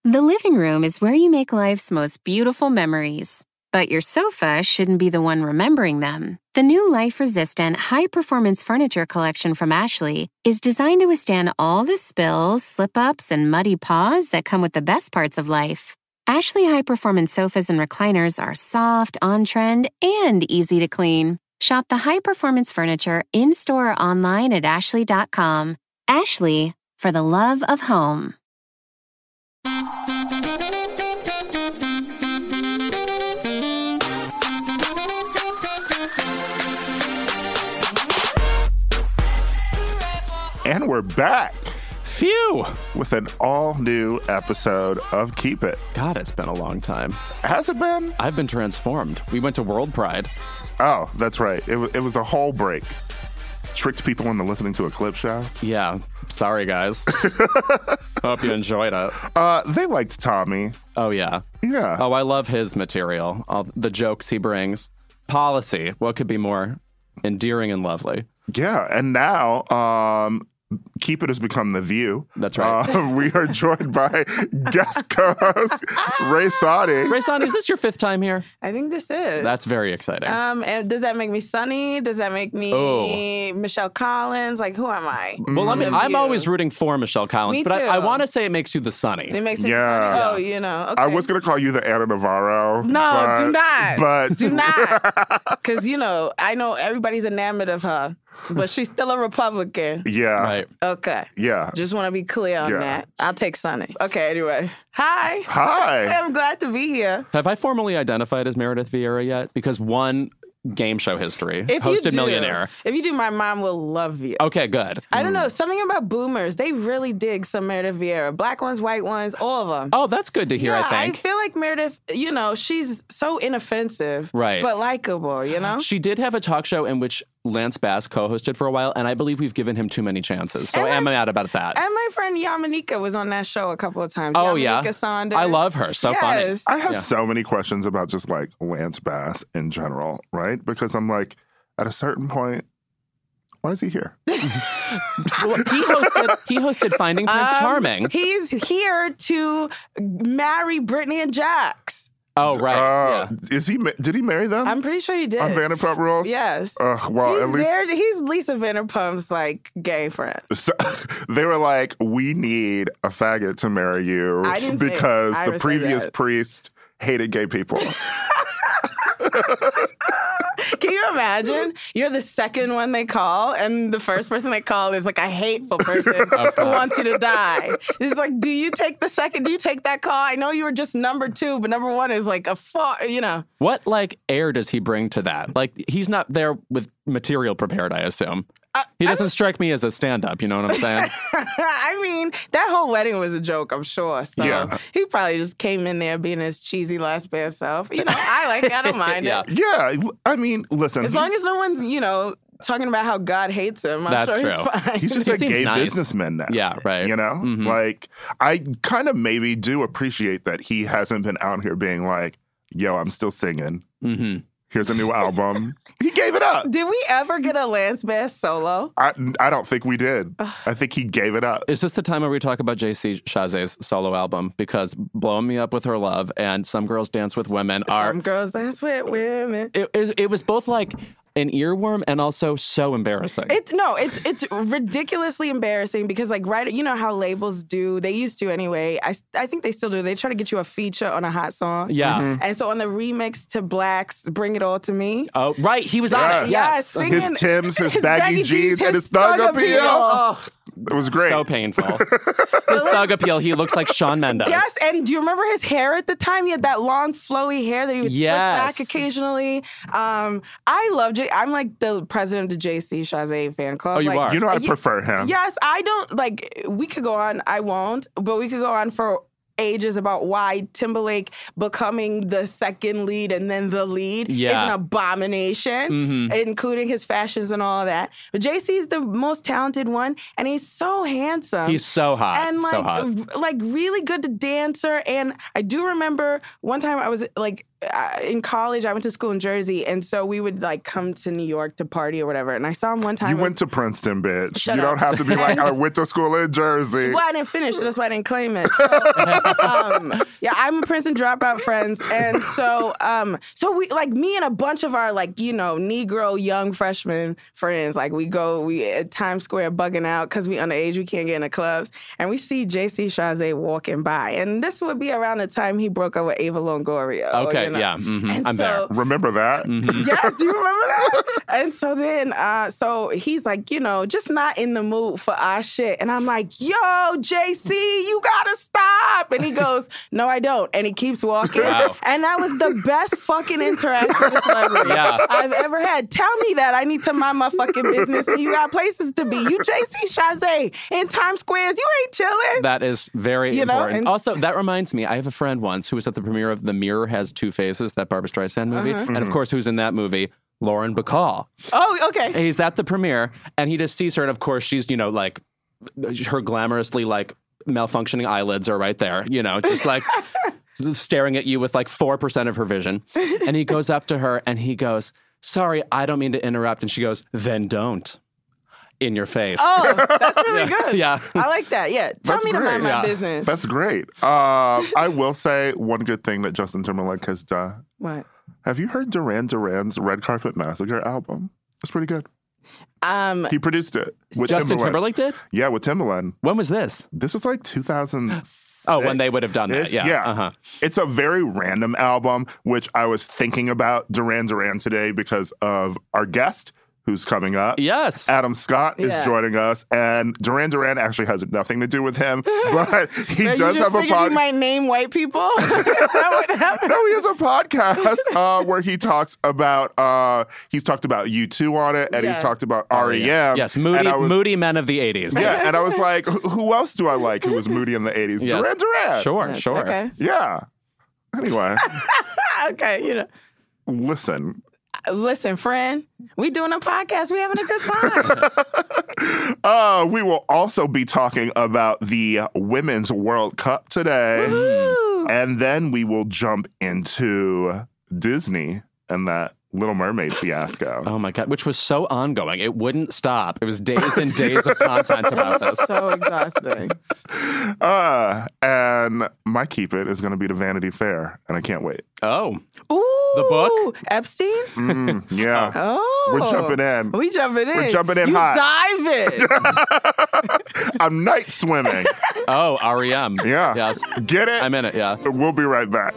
The living room is where you make life's most beautiful memories. But your sofa shouldn't be the one remembering them. The new life-resistant, high-performance furniture collection from Ashley is designed to withstand all the spills, slip-ups, and muddy paws that come with the best parts of life. Ashley high-performance sofas and recliners are soft, on-trend, and easy to clean. Shop the high-performance furniture in-store or online at ashley.com. Ashley, for the love of home. And we're back. Phew! With an all-new episode of Keep It. God, it's been a long time. Has it been? I've been transformed. We went to World Pride. Oh, that's right. It was a whole break. Tricked people into listening to a clip show. Yeah. Sorry, guys. Hope you enjoyed it. They liked Tommy. Oh, yeah. Yeah. Oh, I love his material. All the jokes he brings. Policy. What could be more endearing and lovely? Yeah. And now, Keep It has become The View. That's right. We are joined by guest co-host Ray Sani. Ray Sani, is this your 5th time here? I think this is. That's very exciting. And does that make me Sunny? Does that make me Michelle Collins? Like, who am I? Well, I'm always rooting for Michelle Collins, Me but I too. want to say it makes you the Sunny. It makes me Yeah. Sunny. Oh, you know. Okay. I was going to call you the Anna Navarro. No, do not. But Do not. Because, I know everybody's enamored of her, but she's still a Republican. Yeah. Right. Okay. Yeah. Just want to be clear on Yeah. that. I'll take Sunny. Okay, anyway. Hi. Hi. I'm glad to be here. Have I formally identified as Meredith Vieira yet? Because one game show history, If you hosted do, Millionaire. If you do, my mom will love you. Okay, good. I don't know. Something about boomers. They really dig some Meredith Vieira. Black ones, white ones, all of them. Oh, that's good to hear, yeah, I think. feel like Meredith, she's so inoffensive, Right. but likable, She did have a talk show in which Lance Bass co-hosted for a while, and I believe we've given him too many chances. So I'm mad about that. And my friend Yamanika was on that show a couple of times. Oh, Yamanika yeah? Saunders. I love her. So funny. I have Yeah. so many questions about just like Lance Bass in general, right? Because I'm like, at a certain point, why is he here? Well, he hosted Finding Prince Charming. He's here to marry Brittany and Jax. Oh, right. Yeah. Did he marry them? I'm pretty sure he did. On Vanderpump Rules? Yes. Well, at least He's Lisa Vanderpump's gay friend. so, they were like, we need a faggot to marry you I didn't say it. because I the said previous that. priest hated gay people. Can you imagine? You're the second one they call, and the first person they call is like a hateful person who wants you to die. It's like, do you take the second? Do you take that call? I know you were just number 2, but number 1 is like a What, air does he bring to that? He's not there with material prepared, I assume. He doesn't strike me as a stand-up, you know what I'm saying? I mean, that whole wedding was a joke, I'm sure. So Yeah. he probably just came in there being his cheesy last band self. I like it. I don't mind Yeah. it. Yeah, I mean, listen. As long as no one's, talking about how God hates him, I'm That's sure he's true. fine. He's just He a seems gay nice. businessman now. Yeah, right. Mhm. I kind of maybe do appreciate that he hasn't been out here being like, yo, I'm still singing. Mm-hmm. Here's a new album. He gave it up. Did we ever get a Lance Bass solo? I don't think we did. I think he gave it up. Is this the time where we talk about JC Chaze's solo album? Because Blowing Me Up With Her Love and Some Girls Dance With Women are... Some girls dance with women. It was both an earworm and also so embarrassing. It's ridiculously embarrassing because how labels do, they used to anyway. I think they still do. They try to get you a feature on a hot song. Yeah. Mm-hmm. And so on the remix to Black's Bring It All to Me. Oh, right. He was on it. Yes. singing His Timbs, his his baggy jeans, and his thug appeal. Oh, It was great. so painful. His thug appeal, he looks like Shawn Mendes. Yes, and do you remember his hair at the time? He had that long flowy hair that he would flip Yes. back occasionally. I love I'm like the president of the JC Chazé fan club. Oh, you are? You know, I prefer him. Yes, I don't we could go on, I won't, but we could go on for ages about why Timberlake becoming the second lead and then the lead is an abomination, including his fashions and all of that. But JC's the most talented one, and he's so handsome. He's so hot. And so hot. really good dancer. And I do remember one time I was in college, I went to school in Jersey, and so we would like come to New York to party or whatever. And I saw him one time. You went to Princeton, bitch. Shut you up. Don't have to be like, I went to school in Jersey. Well, I didn't finish, so that's why I didn't claim it. So, yeah, I'm a Princeton dropout friends, and so we like me and a bunch of our like Negro young freshmen friends, like we at Times Square bugging out because we underage, we can't get in the clubs, and we see J.C. Chasez walking by, and this would be around the time he broke up with Ava Longoria. Okay, yeah, I'm there. Remember that? Mm-hmm. Yeah, do you remember that? And so then, so he's like, just not in the mood for our shit, and I'm like, yo, JC, you gotta stop, and he goes, no, I don't, and he keeps walking, and that was the best fucking interaction with a celebrity I've ever had. Tell me that I need to mind my fucking business, and you got places to be. You JC Chasez in Times Squares, you ain't chilling. That is very important. And also, that reminds me, I have a friend once who was at the premiere of The Mirror Has Two Faces, that Barbra Streisand movie, and of course, who's in that movie? Lauren Bacall. Oh, okay. He's at the premiere, and he just sees her, and of course, she's, like, her glamorously, like, malfunctioning eyelids are right there, just like staring at you with like 4% of her vision. And he goes up to her and he goes, sorry, I don't mean to interrupt. And she goes, then don't. In your face. Oh, that's really good. Yeah. I like that. Yeah. Tell me to mind my business. That's great. I will say one good thing that Justin Timberlake has done. What? Have you heard Duran Duran's Red Carpet Massacre album? It's pretty good. He produced it with Justin Timberlake did? Yeah, with Timbaland. When was this? This was like 2000. Oh, when they would have done that. Yeah. Uh-huh. It's a very random album, which I was thinking about Duran Duran today because of our guest who's coming up. Yes. Adam Scott is joining us, and Duran Duran actually has nothing to do with him, but he does have a podcast. You might name white people? Is that what happened? No, he has a podcast where he talks about, he's talked about U2 on it, and he's talked about R.E.M. Yes, moody men of the 80s. Yeah, and I was like, who else do I like who was moody in the 80s? Yes. Duran Duran. Sure. Okay. Yeah. Anyway. Okay, Listen, friend, we doing a podcast. We having a good time. We will also be talking about the Women's World Cup today. Woo-hoo. And then we will jump into Disney and that Little Mermaid fiasco. Oh my God, which was so ongoing. It wouldn't stop. It was days and days of content about this. So exhausting. And my Keep It is going to be the Vanity Fair, and I can't wait. Oh. Ooh. The book? Epstein? Yeah. Oh. We're jumping in. We jumping in. We're jumping in you hot. Diving. I'm night swimming. Oh, R.E.M. Yeah. Yes. Get it? I'm in it, yeah. We'll be right back.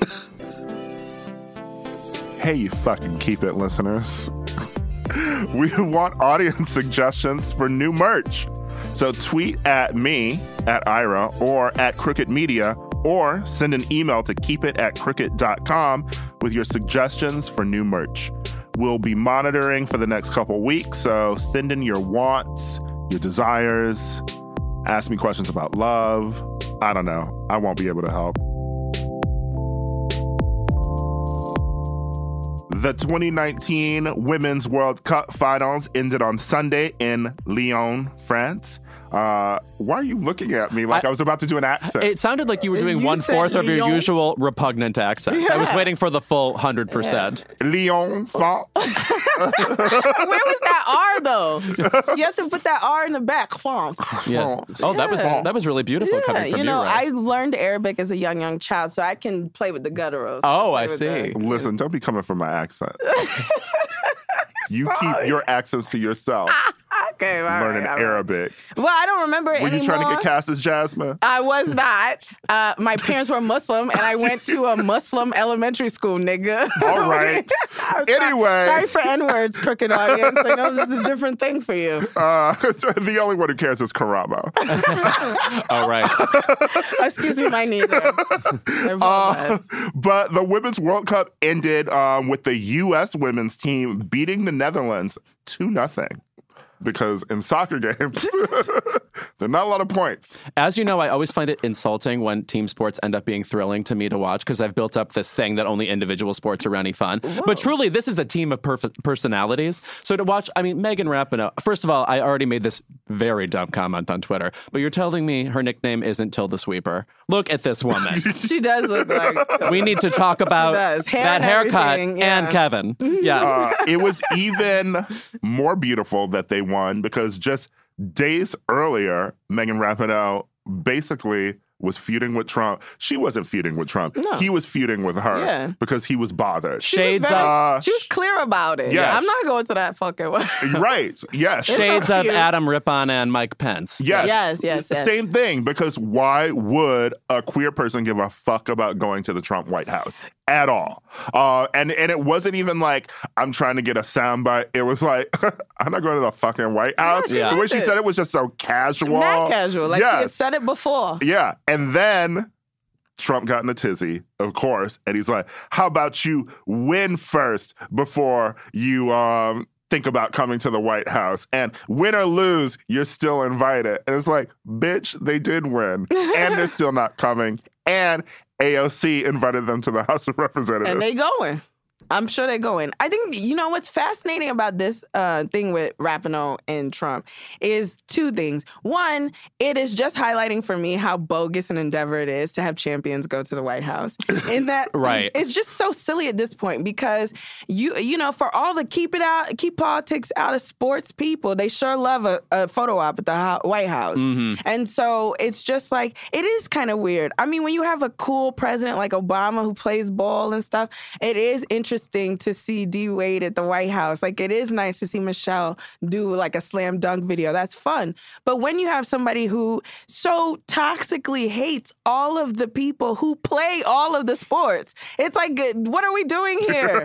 Hey, you fucking Keep It listeners. We want audience suggestions for new merch. So tweet at me, at Ira, or at Crooked Media, or send an email to keepit@crooked.com with your suggestions for new merch. We'll be monitoring for the next couple weeks, so send in your wants, your desires, ask me questions about love. I don't know. I won't be able to help. The 2019 Women's World Cup finals ended on Sunday in Lyon, France. Why are you looking at me like I was about to do an accent? It sounded like you were doing 1/4 of your usual repugnant accent. Yeah. I was waiting for the full 100%. Lyon, France. Where was that R though? You have to put that R in the back. France. Yeah. Oh, that was really beautiful coming from you. I learned Arabic as a young child, so I can play with the gutturals. Oh, I see. Listen, don't be coming for my accent. You keep your accents to yourself. Okay, learning Arabic. Well, I don't remember it anymore. Were you trying to get cast as Jasmine? I was not. My parents were Muslim, and I went to a Muslim elementary school, nigga. All right. Anyway. Sorry for N-words, Crooked audience. I know this is a different thing for you. The only one who cares is Karamo. All right. Excuse me, my neither. But the Women's World Cup ended with the U.S. women's team beating the Netherlands 2-0. because in soccer games, there are not a lot of points. As you know, I always find it insulting when team sports end up being thrilling to me to watch because I've built up this thing that only individual sports are any fun. Whoa. But truly, this is a team of personalities. So to watch, I mean, Megan Rapinoe, first of all, I already made this very dumb comment on Twitter, but you're telling me her nickname isn't Tilda Sweeper. Look at this woman. She does look like... We need to talk about that haircut and Kevin. Yes. It was even more beautiful that they won because just days earlier, Megan Rapinoe basically was feuding with Trump. She wasn't feuding with Trump. No. He was feuding with her because he was bothered. Shades she was clear about it. Yes. I'm not going to that fucking one. Right. Yes. Shades of Adam Rippon and Mike Pence. Yes. Same thing, because why would a queer person give a fuck about going to the Trump White House at all? And it wasn't even like, I'm trying to get a soundbite. It was like, I'm not going to the fucking White House. Yeah, the way she said it was just so casual. Not casual. Like she had said it before. Yeah. And then Trump got in a tizzy, of course, and he's like, how about you win first before you think about coming to the White House? And win or lose, you're still invited. And it's like, bitch, they did win. And they're still not coming. And AOC invited them to the House of Representatives. And they going. I'm sure they're going. I think, what's fascinating about this thing with Rapinoe and Trump is two things. One, it is just highlighting for me how bogus an endeavor it is to have champions go to the White House. In that, right. It's just so silly at this point because, for all the keep politics out of sports people, they sure love a photo op at the White House. Mm-hmm. And so it's just like, it is kind of weird. I mean, when you have a cool president like Obama who plays ball and stuff, it is interesting to see D. Wade at the White House. Like, it is nice to see Michelle do like a slam dunk video. That's fun. But when you have somebody who so toxically hates all of the people who play all of the sports, it's like, what are we doing here?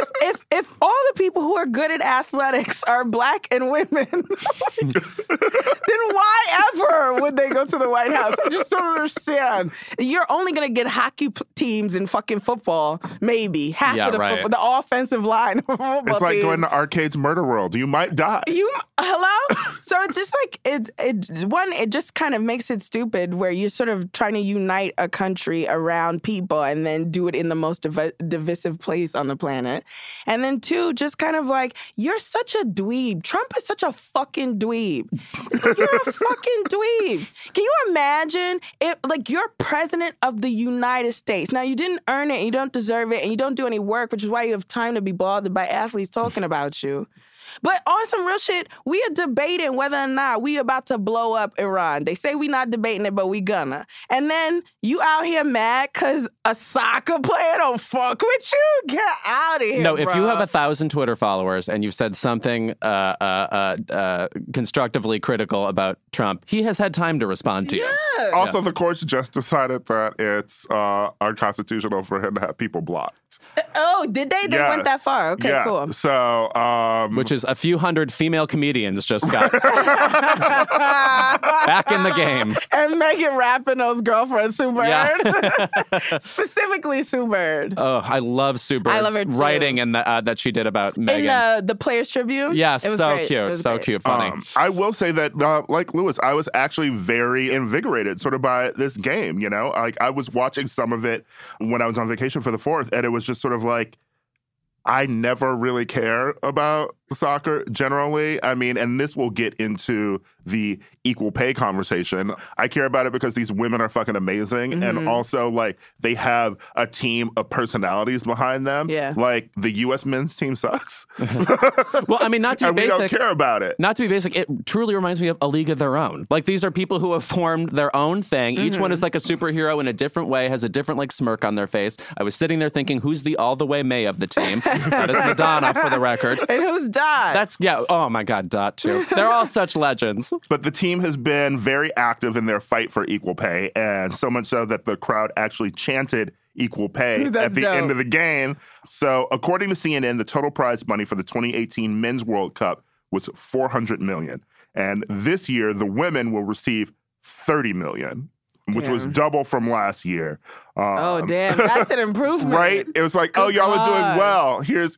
if all the people who are good at athletics are black and women, then why ever would they go to the White House? I just don't understand. You're only going to get hockey teams in fucking football, maybe. Half of the football. The offensive line of a football It's like team. going to Arcade's Murder World. You might die. Hello? So it's just like, it just kind of makes it stupid where you're sort of trying to unite a country around people and then do it in the most divisive place on the planet. And then two, just kind of like, you're such a dweeb. Trump is such a fucking dweeb. You're a fucking dweeb. Can you imagine if, like, you're president of the United States. Now, you didn't earn it, and you don't deserve it, and you don't do any work, which is why you have time to be bothered by athletes talking about you. But on some real shit, we are debating whether or not we about to blow up Iran. They say we not debating it, but we gonna. And then you out here mad because a soccer player don't fuck with you? Get out of here, No, if bro. you have 1,000 Twitter followers and you've said something constructively critical about Trump, he has had time to respond to you. Also, the courts just decided that it's unconstitutional for him to have people blocked. Oh, did they? They went that far. Okay, cool. So, which is a few hundred female comedians just got back in the game. And Megan Rapinoe's girlfriend, Sue Bird. Specifically, Sue Bird. Oh, I love Sue Bird's I love her too. writing and that she did about Megan. In the Players Tribune? Yes, it was so great. cute. So great. cute. Funny. I will say that, like Lewis, I was actually very invigorated sort of by this game, Like, I was watching some of it when I was on vacation for the 4th, and it was just sort of like, I never really care about soccer generally. I mean, and this will get into the equal pay conversation. I care about it because these women are fucking amazing. Mm-hmm. And also, like, they have a team of personalities behind them. Yeah. Like, the U.S. men's team sucks. Well, I mean, not to be and basic. we don't care about it. Not to be basic, it truly reminds me of A League of Their Own. Like, these are people who have formed their own thing. Mm-hmm. Each one is like a superhero in a different way, has a different, like, smirk on their face. I was sitting there thinking, who's the all-the-way May of the team? That is Madonna, for the record. And who's Dot? Oh my God, Dot, too. They're all such legends. But the team has been very active in their fight for equal pay, and so much so that the crowd actually chanted equal pay at the end of the game. So according to CNN, the total prize money for the 2018 Men's World Cup was $400 million. And this year, the women will receive $30 million. which was double from last year. Oh, damn. That's an improvement. Right? It was like, Good y'all God. are doing well. Here's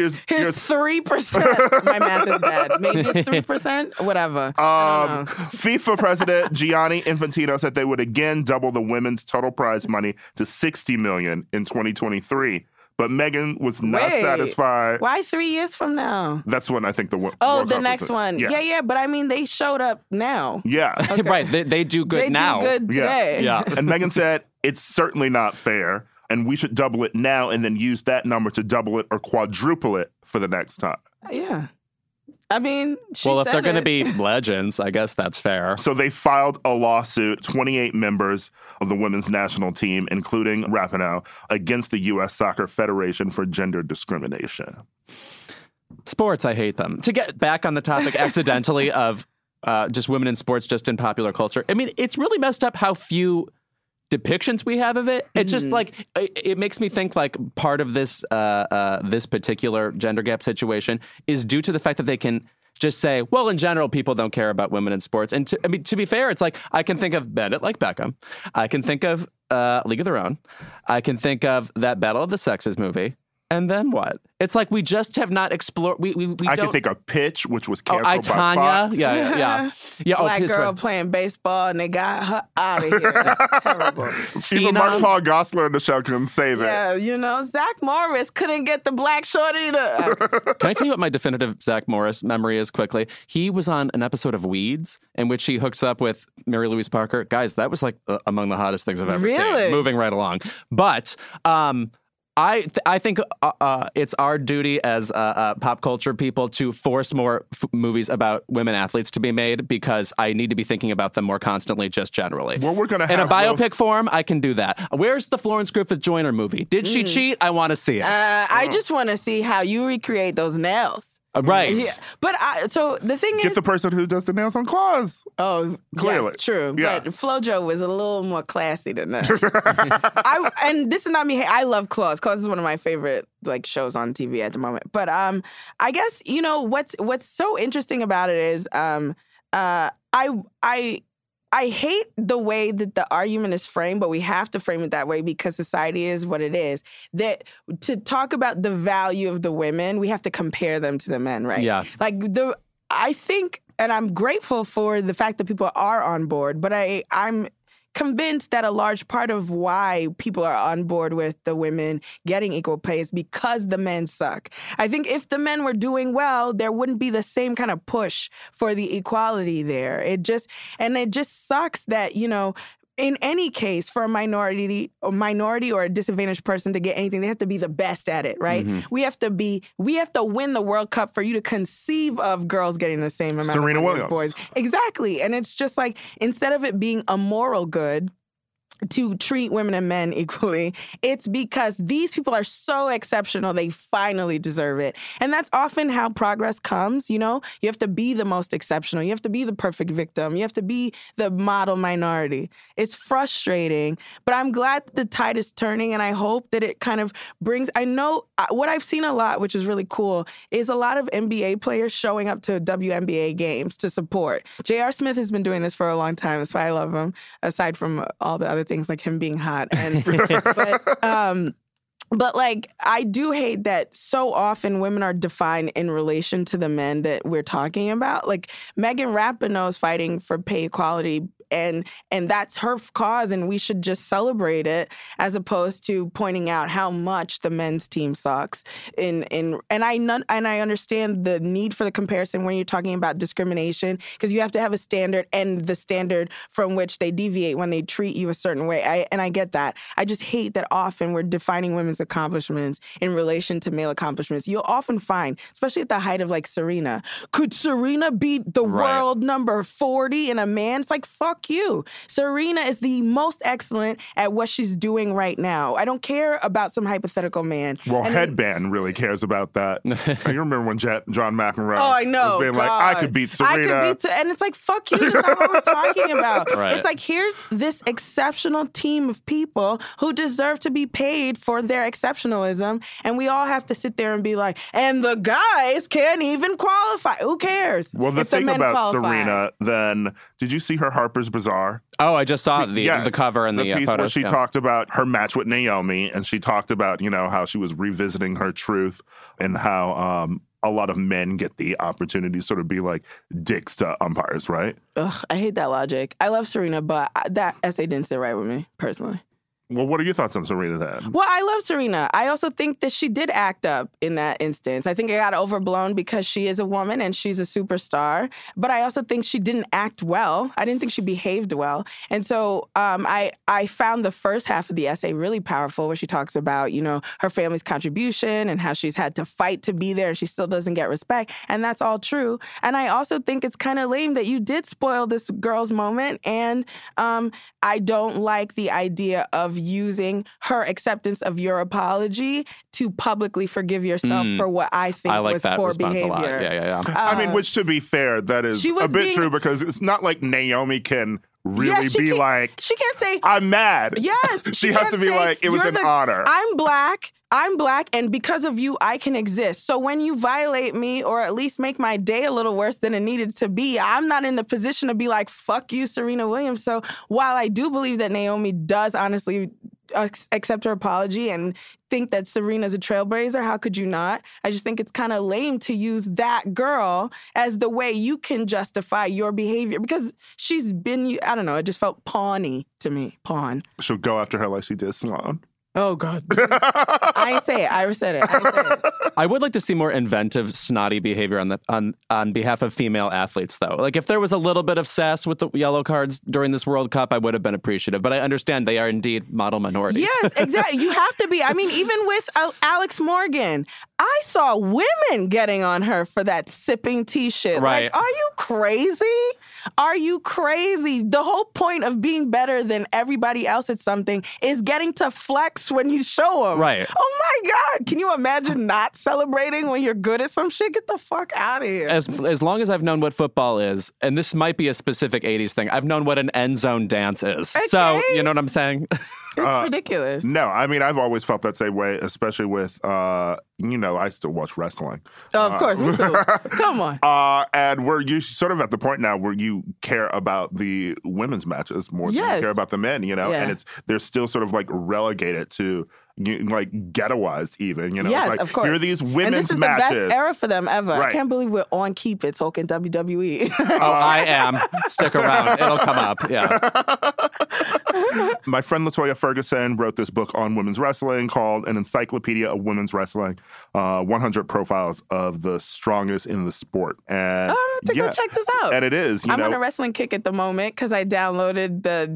3%. My math is bad. Maybe it's 3%? Whatever. I don't know. FIFA president Gianni Infantino said they would again double the women's total prize money to $60 million in 2023. But Meghan was not satisfied. Why 3 years from now? That's when I think the World the Cup next one. Yeah. But I mean, they showed up now. Yeah. Okay. Right. They do good now. They do good today. Yeah. And Meghan said, it's certainly not fair, and we should double it now and then use that number to double it or quadruple it for the next time. Yeah. I mean, if they're going to be legends, I guess that's fair. So they filed a lawsuit, 28 members of the women's national team, including Rapinoe, against the U.S. Soccer Federation for gender discrimination. Sports, I hate them. To get back on the topic accidentally of just women in sports, just in popular culture, I mean, it's really messed up how few depictions we have of it. It's just like, it makes me think like part of this this particular gender gap situation is due to the fact that they can just say, well, in general, people don't care about women in sports. And to be fair, it's like, I can think of Bennett like Beckham. I can think of League of Their Own. I can think of that Battle of the Sexes movie. And then what? It's like we just have not explored. I can think of Pitch, which was canceled by Tanya. Fox. Yeah. Black girl playing baseball, and they got her out of here. That's terrible. Even Mark Paul Gosselaar in the show couldn't save it. Yeah, Zach Morris couldn't get the black shorty to... Can I tell you what my definitive Zach Morris memory is quickly? He was on an episode of Weeds in which he hooks up with Mary Louise Parker. Guys, that was like among the hottest things I've ever seen. Moving right along. But... I think it's our duty as pop culture people to force more movies about women athletes to be made, because I need to be thinking about them more constantly, just generally. Well, we're gonna have in a biopic form, I can do that. Where's the Florence Griffith Joyner movie? Did she cheat? I want to see it. I just want to see how you recreate those nails. Right. Yeah. But so the thing is... Get the person who does the nails on claws. Oh, clearly. Yes, true. Yeah. But FloJo was a little more classy than that. And this is not me. I love Claws. Claws is one of my favorite shows on TV at the moment. But I guess, what's so interesting about it is I hate the way that the argument is framed, but we have to frame it that way because society is what it is. That to talk about the value of the women, we have to compare them to the men, right? Yeah. I think, and I'm grateful for the fact that people are on board, but I'm convinced that a large part of why people are on board with the women getting equal pay is because the men suck. I think if the men were doing well, there wouldn't be the same kind of push for the equality there. It just sucks that, in any case, for a minority or a disadvantaged person to get anything, they have to be the best at it, right? Mm-hmm. We have to win the World Cup for you to conceive of girls getting the same amount Serena of money Williams. as boys. Exactly. And it's just like, instead of it being a moral good to treat women and men equally, it's because these people are so exceptional, they finally deserve it. And that's often how progress comes, You have to be the most exceptional. You have to be the perfect victim. You have to be the model minority. It's frustrating, but I'm glad that the tide is turning, and I hope that it kind of brings... I know what I've seen a lot, which is really cool, is a lot of NBA players showing up to WNBA games to support. J.R. Smith has been doing this for a long time. That's why I love him, aside from all the other things like him being hot. But I do hate that so often women are defined in relation to the men that we're talking about. Megan Rapinoe is fighting for pay equality, and that's her cause, and we should just celebrate it, as opposed to pointing out how much the men's team sucks. And I understand the need for the comparison when you're talking about discrimination, because you have to have a standard, and the standard from which they deviate when they treat you a certain way. I get that. I just hate that often we're defining women's accomplishments in relation to male accomplishments. You'll often find, especially at the height of Serena, could Serena beat the world number 40 in a man? It's like, fuck you. Serena is the most excellent at what she's doing right now. I don't care about some hypothetical man. Well, Headband really cares about that. I remember when John McEnroe was being like, I could beat Serena. And it's like, fuck you, that's not what we're talking about. Right. It's like, here's this exceptional team of people who deserve to be paid for their exceptionalism, and we all have to sit there and be like, and the guys can't even qualify. Who cares? Well, the thing about Serena, then, Did you see her Harper's Bazaar? Oh, I just saw the cover and the piece photos. Where she talked about her match with Naomi, and she talked about, how she was revisiting her truth and how a lot of men get the opportunity to sort of be like dicks to umpires, right? Ugh, I hate that logic. I love Serena, but that essay didn't sit right with me, personally. Well, what are your thoughts on Serena then? Well, I love Serena. I also think that she did act up in that instance. I think it got overblown because she is a woman and she's a superstar. But I also think she didn't act well. I didn't think she behaved well. And so I found the first half of the essay really powerful, where she talks about, her family's contribution and how she's had to fight to be there and she still doesn't get respect. And that's all true. And I also think it's kind of lame that you did spoil this girl's moment. And I don't like the idea of using her acceptance of your apology to publicly forgive yourself for what I think was poor behavior. A lot. Yeah. I mean, which, to be fair, that is a bit true, because it's not like Naomi can really be like, she can't say, I'm mad. Yes. She has to be like, it was an honor. I'm black, and because of you, I can exist. So when you violate me, or at least make my day a little worse than it needed to be, I'm not in the position to be like, fuck you, Serena Williams. So while I do believe that Naomi does honestly accept her apology and think that Serena's a trailblazer, how could you not? I just think it's kind of lame to use that girl as the way you can justify your behavior, because she's been, I don't know, it just felt pawny to me. Pawn. She'll go after her like she did Sloane. Oh, God. I ain't say it. Ira said it. I would like to see more inventive, snotty behavior on behalf of female athletes, though. Like, if there was a little bit of sass with the yellow cards during this World Cup, I would have been appreciative. But I understand they are indeed model minorities. Yes, exactly. You have to be. I mean, even with Alex Morgan, I saw women getting on her for that sipping tea shit. Right. Like, are you crazy? Are you crazy? The whole point of being better than everybody else at something is getting to flex when you show them. Right. Oh my God. Can you imagine not celebrating when you're good at some shit? Get the fuck out of here. As long as I've known what football is, and this might be a specific 80s thing, I've known what an end zone dance is. Okay. So, you know what I'm saying? It's ridiculous. No, I mean, I've always felt that same way, especially with, I still watch wrestling. Oh, of course, me too. Come on. And you sort of at the point now where you care about the women's matches more than you care about the men, and they're still sort of like relegated to like ghettoized even, Yes, like, of course. Here are these women's matches. And this is the best era for them ever. Right. I can't believe we're on Keep It talking WWE. I am. Stick around. It'll come up. Yeah. My friend LaToya Ferguson wrote this book on women's wrestling called An Encyclopedia of Women's Wrestling, 100 Profiles of the Strongest in the Sport. And I'm going to go check this out. And it is, I'm on a wrestling kick at the moment because I downloaded the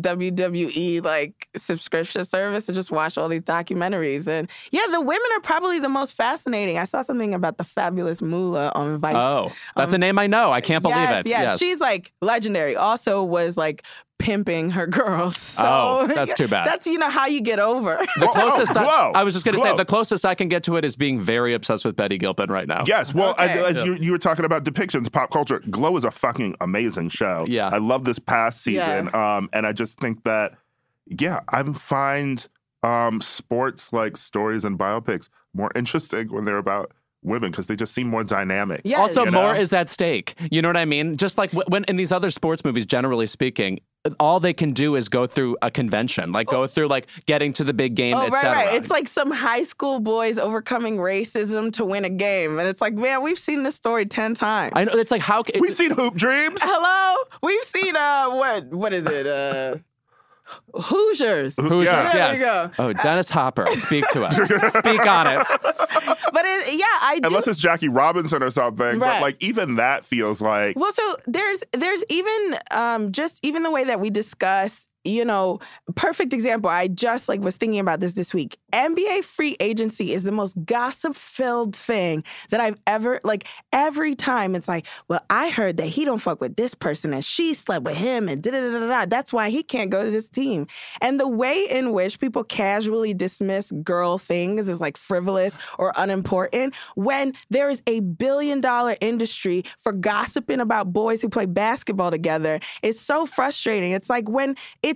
WWE subscription service to just watch all these documentaries. And yeah, the women are probably the most fascinating. I saw something about the Fabulous Moolah on Vice. Oh, that's a name I know. I can't believe it. Yeah, she's like legendary. Also was like pimping her girls. So, that's too bad. That's, how you get over. The closest I was just going to say, the closest I can get to it is being very obsessed with Betty Gilpin right now. Yes. Well, as you were talking about depictions, pop culture, Glow is a fucking amazing show. Yeah. I love this past season. Yeah. And I just think that, I find sports like stories and biopics more interesting when they're about women because they just seem more dynamic. Yes. Also, more is at stake. You know what I mean? Just like when in these other sports movies, generally speaking, all they can do is go through a convention, go through getting to the big game, etc. Right. It's like some high school boys overcoming racism to win a game. And it's like, man, we've seen this story 10 times. I know. It's like, how... We've seen Hoop Dreams. Hello? We've seen, what is it? Hoosiers. Yes. There we go. Oh, Dennis Hopper, speak to us. Speak on it. But I do. Unless it's Jackie Robinson or something, right. But even that feels like. Well, so there's even just even the way that we discuss. Perfect example. I just was thinking about this week. NBA free agency is the most gossip-filled thing that I've ever, every time it's like, well, I heard that he don't fuck with this person and she slept with him and da-da-da-da-da. That's why he can't go to this team. And the way in which people casually dismiss girl things as frivolous or unimportant when there is a $1 billion industry for gossiping about boys who play basketball together is so frustrating. It's like when it's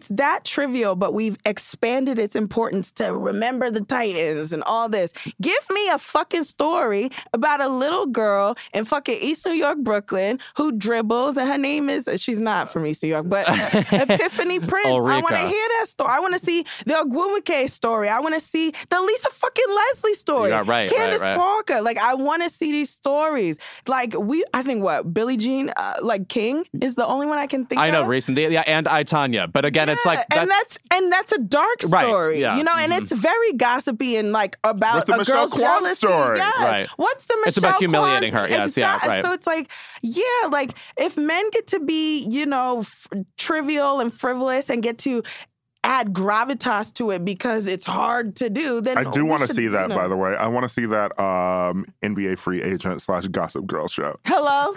it's that trivial, but we've expanded its importance to remember the Titans and all this. Give me a fucking story about a little girl in fucking East New York, Brooklyn, who dribbles, and her name is, she's not from East New York, but Epiphany Prince. Ulrika. I want to hear that story. I want to see the Ogwumike story. I want to see the Lisa fucking Leslie story. Yeah, right, Candace right. Parker. Like, I want to see these stories. Like, I think Billie Jean, King is the only one I can think of. I know, recently, yeah, and I, Tanya. But again, it's like that's a dark story, right, yeah. you know, and it's very gossipy and like about a Michelle girl's Kwan jealousy. story? Yes. Right. What's the Michelle It's about humiliating Kwan? her. Yes, yeah, right. So it's like, yeah, like if men get to be, trivial and frivolous and get to add gravitas to it because it's hard to do, then I do want to see that, by the way. I want to see that NBA free agent / Gossip Girl show. Hello?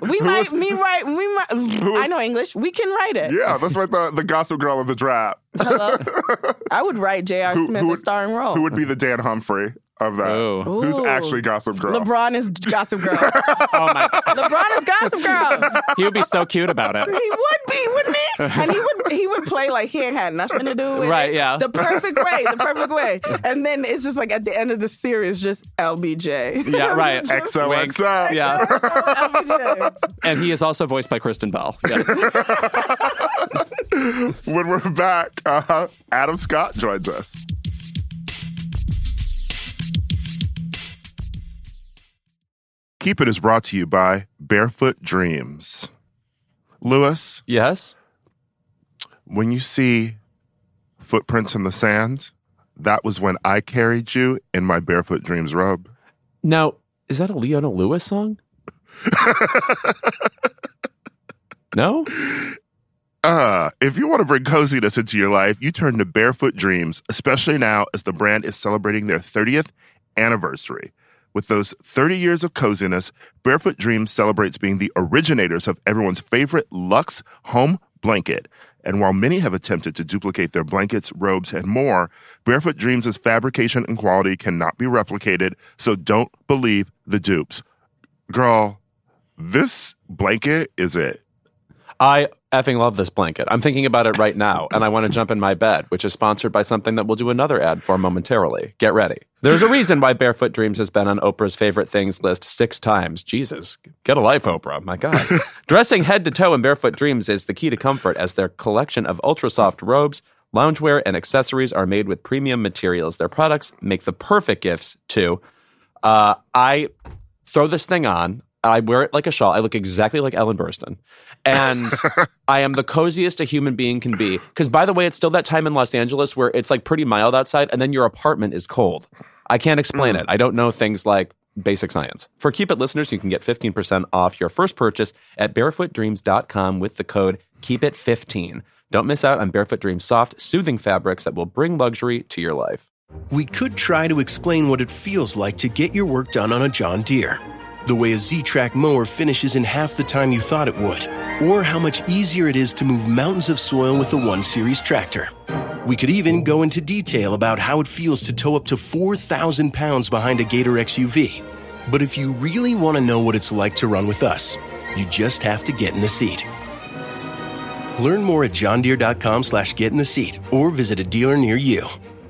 I know English. We can write it. Yeah, let's write the Gossip Girl of the draft. Hello? I would write J.R. Smith a starring role. Who would be the Dan Humphrey of that? Ooh. Who's actually Gossip Girl? LeBron is Gossip Girl. Oh my! LeBron is Gossip Girl. He would be so cute about it. He would be, wouldn't he? And he would play like he ain't had nothing to do with Right, it. yeah. The perfect way. And then it's just like at the end of the series, just LBJ. Yeah, right. XOXO. Yeah. LBJ. And he is also voiced by Kristen Bell. Yes. When we're back, Adam Scott joins us. Keep It is brought to you by Barefoot Dreams. Lewis, Yes? when you see footprints in the sand, that was when I carried you in my Barefoot Dreams robe. Now, is that a Leona Lewis song? No? If you want to bring coziness into your life, you turn to Barefoot Dreams, especially now as the brand is celebrating their 30th anniversary. With those 30 years of coziness, Barefoot Dreams celebrates being the originators of everyone's favorite luxe home blanket. And while many have attempted to duplicate their blankets, robes, and more, Barefoot Dreams' fabrication and quality cannot be replicated, so don't believe the dupes. Girl, this blanket is it. I effing love this blanket. I'm thinking about it right now, and I want to jump in my bed, which is sponsored by something that we'll do another ad for momentarily. Get ready. There's a reason why Barefoot Dreams has been on Oprah's favorite things list 6 times. Jesus, get a life, Oprah. My God. Dressing head to toe in Barefoot Dreams is the key to comfort, as their collection of ultra-soft robes, loungewear, and accessories are made with premium materials. Their products make the perfect gifts, too. I throw this thing on. I wear it like a shawl. I look exactly like Ellen Burstyn. And I am the coziest a human being can be. Because, by the way, it's still that time in Los Angeles where it's like pretty mild outside and then your apartment is cold. I can't explain it. I don't know things like basic science. For Keep It listeners, you can get 15% off your first purchase at barefootdreams.com with the code KEEPIT15. Don't miss out on Barefoot Dreams soft, soothing fabrics that will bring luxury to your life. We could try to explain what it feels like to get your work done on a John Deere. The way a Z-Track mower finishes in half the time you thought it would. Or how much easier it is to move mountains of soil with the 1 Series tractor. We could even go into detail about how it feels to tow up to 4,000 pounds behind a Gator XUV. But if you really want to know what it's like to run with us, you just have to get in the seat. Learn more at johndeere.com/get in the seat or visit a dealer near you.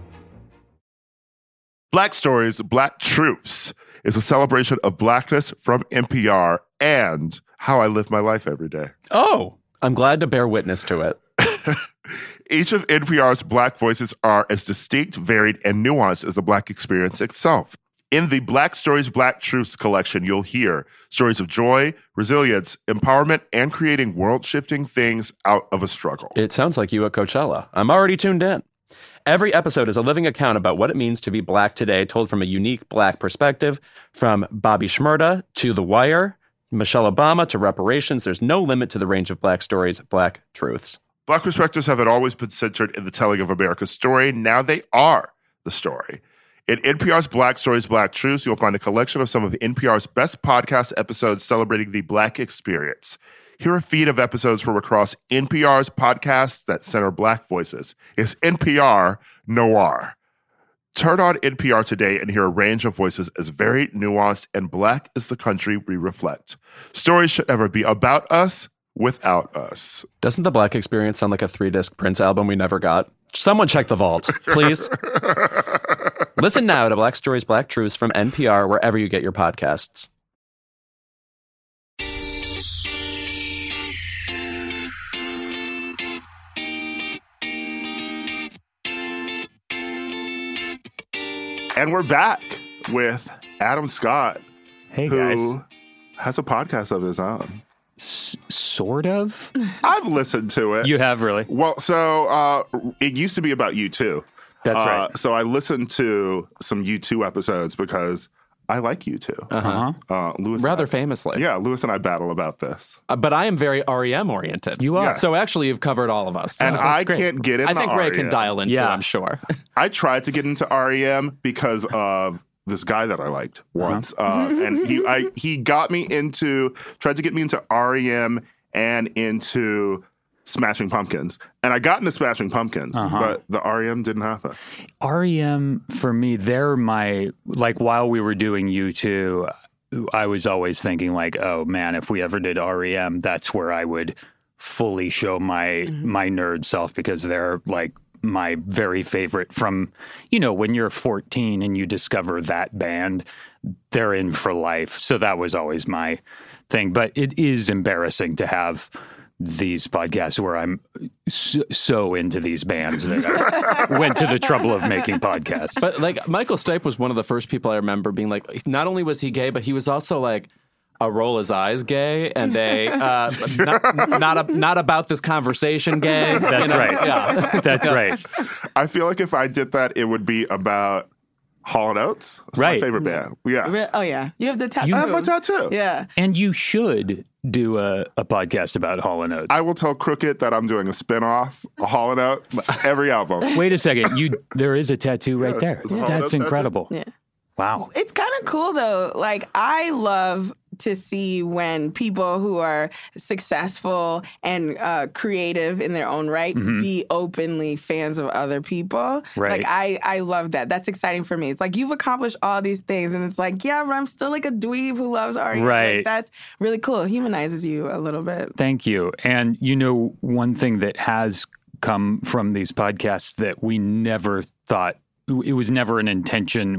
Black Stories, Black Truths is a celebration of Blackness from NPR and how I live my life every day. Oh, I'm glad to bear witness to it. Each of NPR's Black voices are as distinct, varied, and nuanced as the Black experience itself. In the Black Stories, Black Truths collection, you'll hear stories of joy, resilience, empowerment, and creating world-shifting things out of a struggle. It sounds like you at Coachella. I'm already tuned in. Every episode is a living account about what it means to be Black today, told from a unique Black perspective. From Bobby Shmurda to The Wire, Michelle Obama to reparations, there's no limit to the range of Black stories, Black truths. Black perspectives haven't always been centered in the telling of America's story. Now they are the story. In NPR's Black Stories, Black Truths, you'll find a collection of some of NPR's best podcast episodes celebrating the Black experience. Hear a feed of episodes from across NPR's podcasts that center Black voices. It's NPR Noir. Turn on NPR today and hear a range of voices as varied, nuanced, and Black as the country we reflect. Stories should never be about us, without us. Doesn't The Black Experience sound like a 3-disc Prince album we never got? Someone check the vault, please. Listen now to Black Stories, Black Truths from NPR, wherever you get your podcasts. And we're back with Adam Scott, Hey, who guys. has a podcast of his own. Sort of? I've listened to it. You have, really? Well, so it used to be about U2. That's right. So I listened to some U2 episodes because I like U2. Uh-huh. Lewis Rather famously. Yeah, Lewis and I battle about this. But I am very REM oriented. You are. Yes. So actually, you've covered all of us. And that's I great. can't get into I think Ray REM. can dial into Yeah. it, I'm sure. I tried to get into REM because of this guy that I liked once. And he got me tried to get me into REM and into Smashing Pumpkins. And I got into Smashing Pumpkins, but the REM didn't happen. REM, for me, they're while we were doing U2, I was always thinking like, oh man, if we ever did REM, that's where I would fully show my nerd self, because they're like my very favorite from, when you're 14 and you discover that band, they're in for life. So that was always my thing. But it is embarrassing to have these podcasts where I'm so into these bands that I went to the trouble of making podcasts. But like Michael Stipe was one of the first people I remember being like, not only was he gay, but he was also like a roll his eyes gay and a not about this conversation gay. That's right. Yeah, That's right. I feel like if I did that, it would be about Hall & Oates. It's Right. my favorite band. Yeah. Oh, yeah. You have the tattoo. I have my tattoo. Yeah. And you should do a podcast about Hall & Oates. I will tell Crooked that I'm doing a spin-off, a Hall & Oates, every album. Wait a second. There is a tattoo right there. there's a Hall & Oates That's tattoo. incredible. Yeah. Wow. It's kind of cool, though. Like, I love to see when people who are successful and creative in their own right be openly fans of other people. Right. Like, I love that. That's exciting for me. It's like, you've accomplished all these things, and it's like, yeah, but I'm still like a dweeb who loves art. Right. Like, that's really cool. It humanizes you a little bit. Thank you. And one thing that has come from these podcasts that we never thought, it was never an intention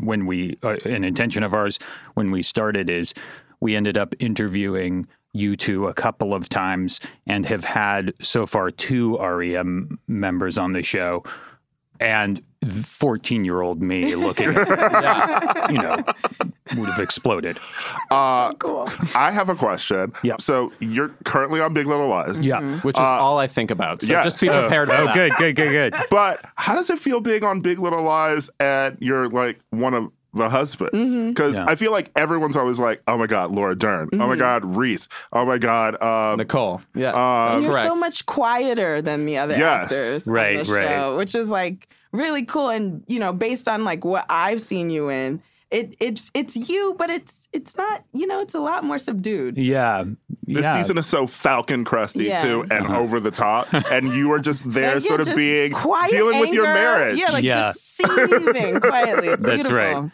of ours when we started, is we ended up interviewing U2 a couple of times and have had so far 2 REM members on the show. And 14-year-old me looking at it, would have exploded. Cool. I have a question. Yeah. So you're currently on Big Little Lies. Yeah. which is all I think about. So yes. just be prepared for that. Good. But how does it feel being on Big Little Lies and you're like one of the husbands? Because I feel like everyone's always like, oh my God, Laura Dern. Oh my God, Reese. Oh my God. Nicole. Yes, And you're correct. so much quieter than the other Yes. actors Right, on the right. show, which is like really cool. And based on like what I've seen you in, it's you, but it's not. It's a lot more subdued. Yeah. This season is so Falcon crusty Yeah. too, and over the top, and you are just there, Like, sort of just being quiet dealing with your anger. marriage. Yeah, like Yeah. just seething quietly. It's That's beautiful.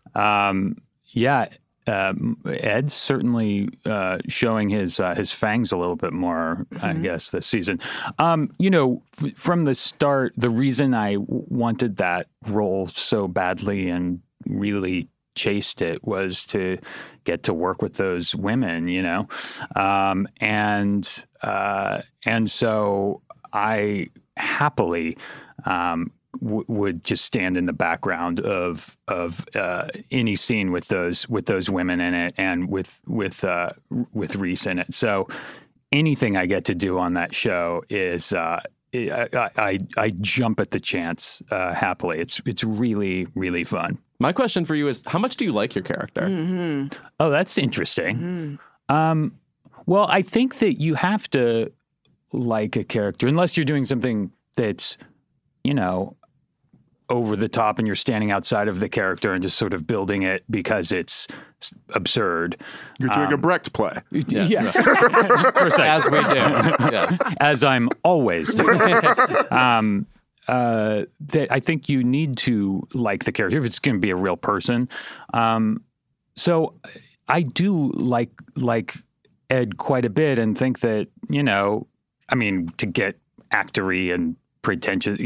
right. Ed's certainly showing his fangs a little bit more, I guess, this season. From the start, the reason I wanted that role so badly and really chased it was to get to work with those women, and so I happily would just stand in the background of any scene with those women in it, and with Reese in it. So anything I get to do on that show is I jump at the chance happily. It's really, really fun. My question for you is, how much do you like your character? Oh, that's interesting. Well, I think that you have to like a character, unless you're doing something that's, over the top and you're standing outside of the character and just sort of building it because it's absurd. You're doing a Brecht play. Yes. Precisely. As we do. Yes. As I'm always doing. That I think you need to like the character if it's going to be a real person. So I do like Ed quite a bit and think that, I mean, to get actory and pretentious,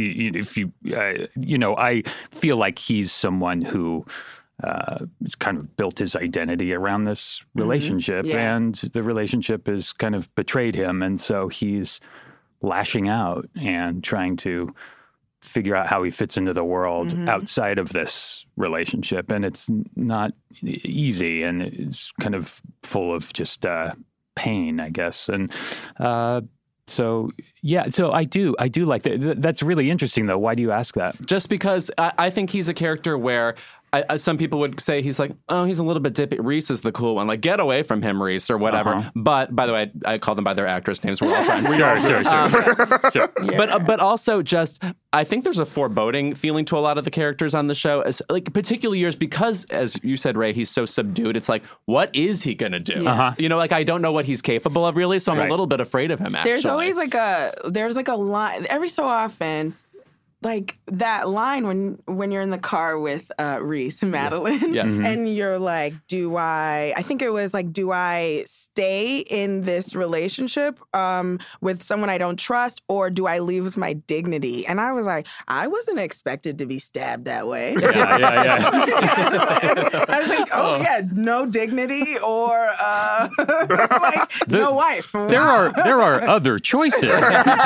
I feel like he's someone who has kind of built his identity around this relationship, and the relationship has kind of betrayed him. And so he's lashing out and trying to figure out how he fits into the world outside of this relationship. And it's not easy, and it's kind of full of just pain, I guess. And so I do like that. That's really interesting, though. Why do you ask that? Just because I think he's a character where some people would say he's like, oh, he's a little bit dippy. Reese is the cool one. Like, get away from him, Reese, or whatever. But by the way, I call them by their actress names. We're all friends. Sure. But also just, I think there's a foreboding feeling to a lot of the characters on the show, like particularly yours, because as you said, Ray, he's so subdued. It's like, what is he going to do? Like, I don't know what he's capable of, really. So I'm a little bit afraid of him, actually. There's always there's a line every so often, like that line when you're in the car with Reese and Madeline, and you're like, do I stay in this relationship with someone I don't trust, or do I leave with my dignity? And I was like, I wasn't expected to be stabbed that way. I was like, no dignity, or no wife. Wow. There are other choices. And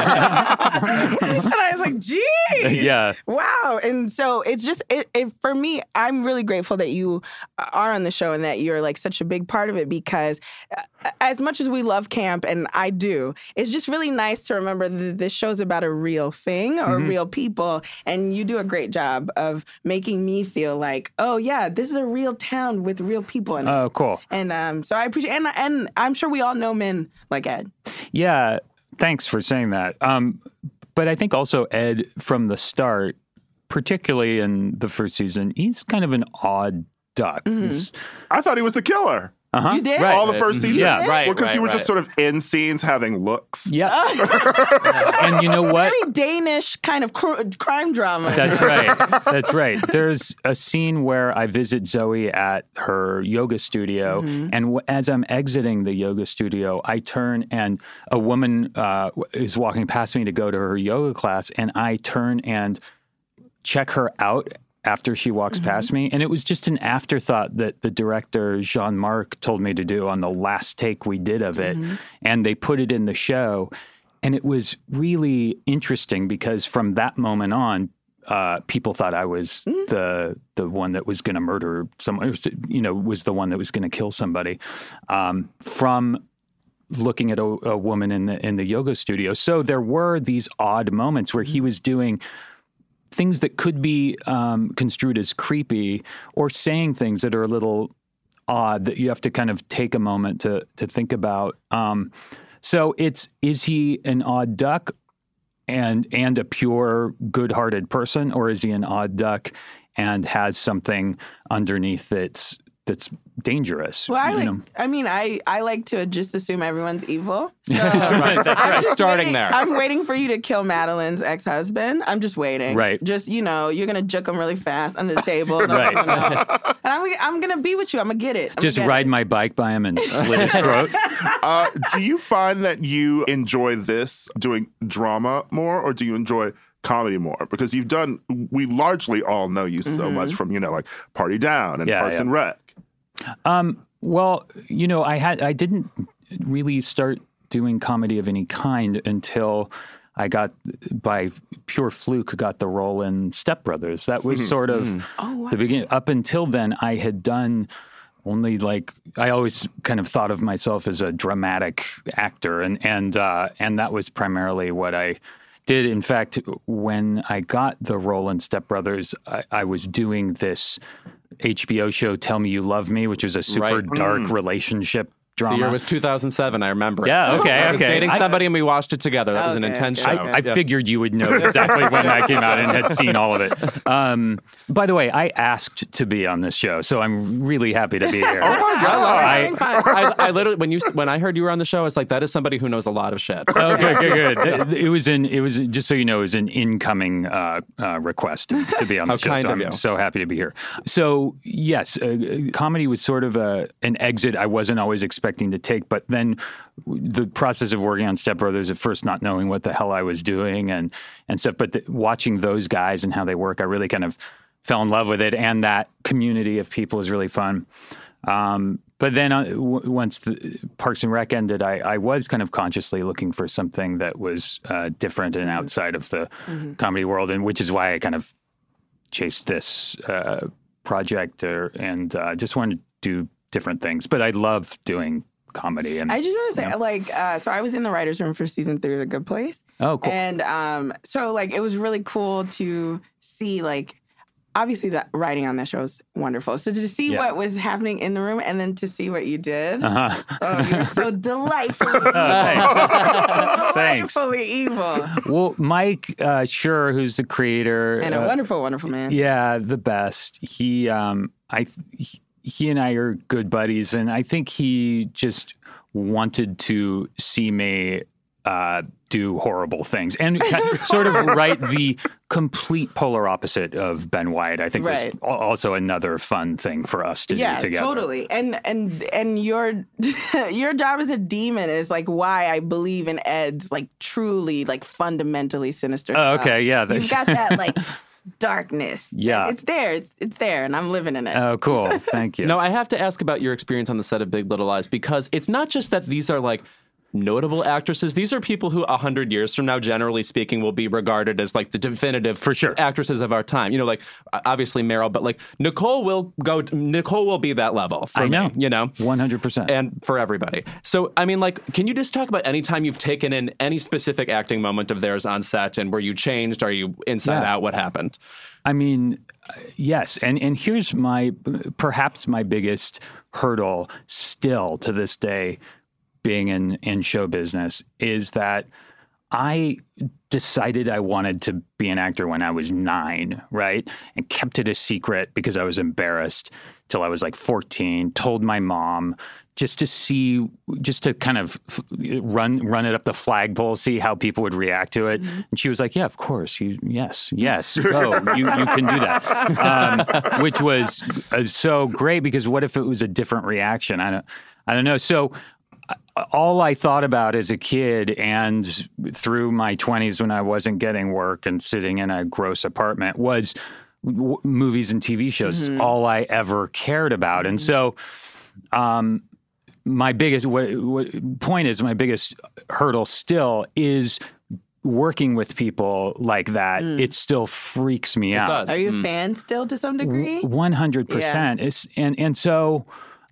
I was like, gee. Yeah. Wow. And so it's just, for me, I'm really grateful that you are on the show and that you're like such a big part of it, because as much as we love camp, and I do, it's just really nice to remember that this show's about a real thing or real people. And you do a great job of making me feel like, oh yeah, this is a real town with real people in it. Oh, cool. And so I appreciate, and I'm sure we all know men like Ed. Yeah. Thanks for saying that. But I think also Ed, from the start, particularly in the first season, he's kind of an odd duck. I thought he was the killer. You did? Right. All the first season? Yeah, right. Because you were just sort of in scenes having looks. Yeah. And you know what? Very Danish kind of crime drama. That's right. That's right. There's a scene where I visit Zoe at her yoga studio, and as I'm exiting the yoga studio, I turn and a woman is walking past me to go to her yoga class, and I turn and check her out after she walks past me. And it was just an afterthought that the director, Jean-Marc, told me to do on the last take we did of it. And they put it in the show. And it was really interesting because from that moment on, people thought I was the one that was going to murder someone, was the one that was going to kill somebody, from looking at a woman in the yoga studio. So there were these odd moments where he was doing things that could be construed as creepy, or saying things that are a little odd that you have to kind of take a moment to think about. So is he an odd duck and a pure good-hearted person, or is he an odd duck and has something underneath that's dangerous? Well, I like to just assume everyone's evil. So That's right. Starting there. I'm waiting for you to kill Madeline's ex-husband. I'm just waiting. Right. Just, you're going to juke him really fast under the table. Right. And I'm going to be with you. I'm going to get it. Just ride my bike by him and slit his throat. Do you find that you enjoy this, doing drama more, or do you enjoy comedy more? Because we largely all know you so much from, like Party Down and Parks and Rec. Well, I didn't really start doing comedy of any kind until I by pure fluke, got the role in Step Brothers. That was sort of the beginning. Up until then, I had done only I always kind of thought of myself as a dramatic actor, and that was primarily what I did. In fact, when I got the role in Step Brothers, I was doing this HBO show, Tell Me You Love Me, which was a super dark relationship drama. The year was 200007, I remember. Yeah, okay. I was dating somebody and we watched it together. That was an intense show. I figured you would know exactly when that came out and had seen all of it. By the way, I asked to be on this show, so I'm really happy to be here. Oh my God. I literally, when I heard you were on the show, I was like, that is somebody who knows a lot of shit. Oh, good. It was just so you know, it was an incoming request to be on the show. So I'm so happy to be here. So yes, comedy was sort of an exit I wasn't always expecting expecting to take. But then the process of working on Step Brothers, at first not knowing what the hell I was doing and stuff, but watching those guys and how they work, I really kind of fell in love with it. And that community of people is really fun. But then once the Parks and Rec ended, I was kind of consciously looking for something that was different and outside of the comedy world, and which is why I kind of chased this project and just wanted to do different things. But I love doing comedy. And I just want to say, so I was in the writer's room for season 3 of The Good Place. Oh, cool. And so it was really cool to see obviously the writing on that show is wonderful. So to see what was happening in the room and then to see what you did. Oh, you're so delightfully evil. Thanks. Delightfully evil. Well, Mike Schur, who's the creator. And a wonderful, wonderful man. Yeah, the best. He and I are good buddies. And I think he just wanted to see me do horrible things and sort of write the complete polar opposite of Ben Wyatt. I think was also another fun thing for us to do together. Yeah, totally. And your your job as a demon is why I believe in Ed's truly fundamentally sinister stuff. Okay, yeah. You've got that darkness. Yeah. It's there. It's there, and I'm living in it. Oh, cool. Thank you. No, I have to ask about your experience on the set of Big Little Lies, because it's not just that these are notable actresses. These are people who 100 years from now, generally speaking, will be regarded as the definitive for sure actresses of our time. Obviously Meryl, but Nicole will be that level for me, 100%. And for everybody. So, I mean, can you just talk about any time you've taken in any specific acting moment of theirs on set, and were you changed? Are you inside out? What happened? I mean, yes. And here's perhaps my biggest hurdle still to this day, being in show business, is that I decided I wanted to be an actor when I was 9, right? And kept it a secret because I was embarrassed till I was 14, told my mom just to kind of run it up the flagpole, see how people would react to it. And she was like, yeah, of course. Yes, go. You can do that. Which was so great, because what if it was a different reaction? I don't know. So all I thought about as a kid and through my 20s when I wasn't getting work and sitting in a gross apartment was movies and TV shows. It's all I ever cared about. And so my biggest my biggest hurdle still is working with people like that. It still freaks me out. Are you a fan still to some degree? 100%. And so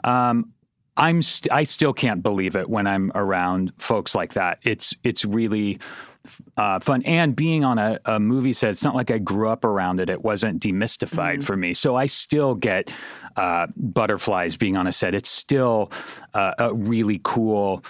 I still can't believe it when I'm around folks like that. It's really fun. And being on a movie set, it's not like I grew up around it. It wasn't demystified for me. So I still get butterflies being on a set. It's still a really cool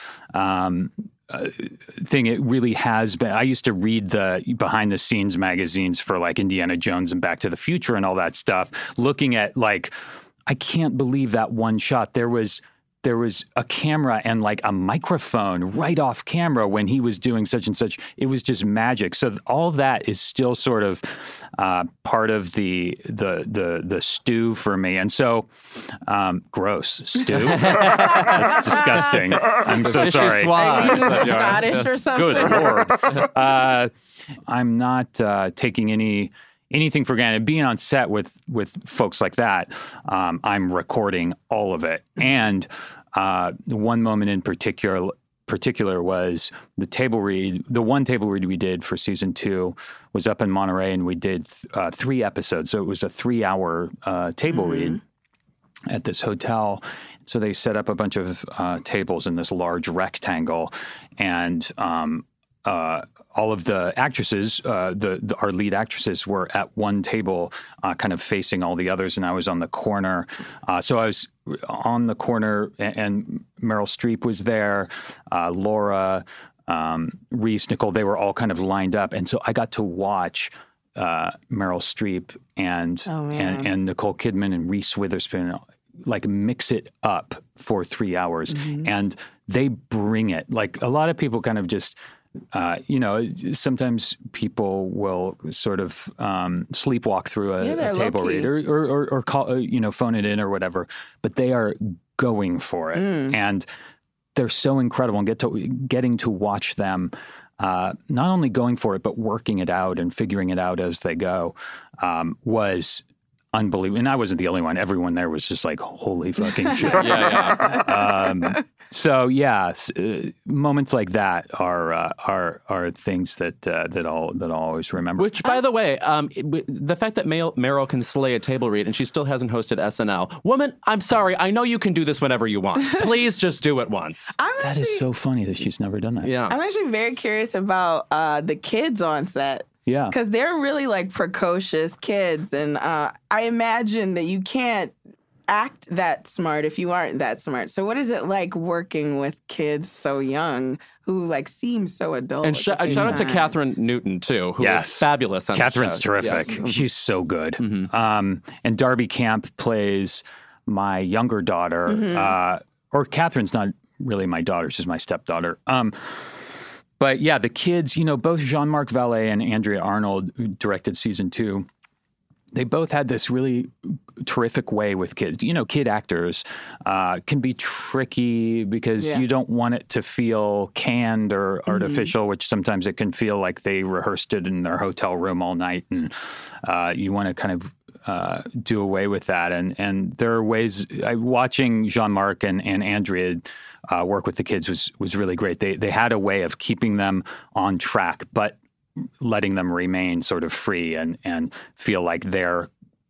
thing. It really has been. I used to read the behind the scenes magazines for Indiana Jones and Back to the Future and all that stuff, looking at I can't believe that one shot. There was a camera and a microphone right off camera when he was doing such and such. It was just magic. So all that is still sort of part of the stew for me. And so, gross stew. That's disgusting. I'm so sorry. Scottish or something. Good Lord. I'm not taking anything for granted. Being on set with folks like that, I'm recording all of it. And one moment in particular was the table read. The one table read we did for season 2 was up in Monterey, and we did 3 episodes. So it was a 3-hour table read at this hotel. So they set up a bunch of tables in this large rectangle, and all of the actresses, our lead actresses, were at one table, kind of facing all the others, and I was on the corner. So I was on the corner, and Meryl Streep was there, Laura, Reese, Nicole. They were all kind of lined up, and so I got to watch Meryl Streep and Nicole Kidman and Reese Witherspoon mix it up for 3 hours, and they bring it. A lot of people kind of just sometimes people will sort of sleepwalk through a table read or call, phone it in or whatever, but they are going for it. And they're so incredible, and getting to watch them not only going for it, but working it out and figuring it out as they go was unbelievable. And I wasn't the only one. Everyone there was just like, holy fucking shit. So moments like that are things that I'll always remember. Which, by the way, the fact that Meryl can slay a table read and she still hasn't hosted SNL, woman, I'm sorry, I know you can do this whenever you want. Please just do it once. That is so funny that she's never done that. Yeah, I'm actually very curious about the kids on set. Yeah, because they're really like precocious kids, and I imagine that you can't act that smart if you aren't that smart. So what is it like working with kids so young who like seem so adult? And shout out to Catherine Newton too, who is fabulous on Catherine's the show. terrific. Yes. She's so good. And Darby Camp plays my younger daughter, or Catherine's not really my daughter, she's my stepdaughter. But yeah, the kids, both Jean-Marc Vallée and Andrea Arnold, who directed season 2, they both had this really terrific way with kids. Kid actors can be tricky because you don't want it to feel canned or artificial, which sometimes it can feel like they rehearsed it in their hotel room all night. And you want to kind of do away with that. And there are ways, watching Jean-Marc and Andrea work with the kids was really great. They had a way of keeping them on track, but letting them remain sort of free and feel like they're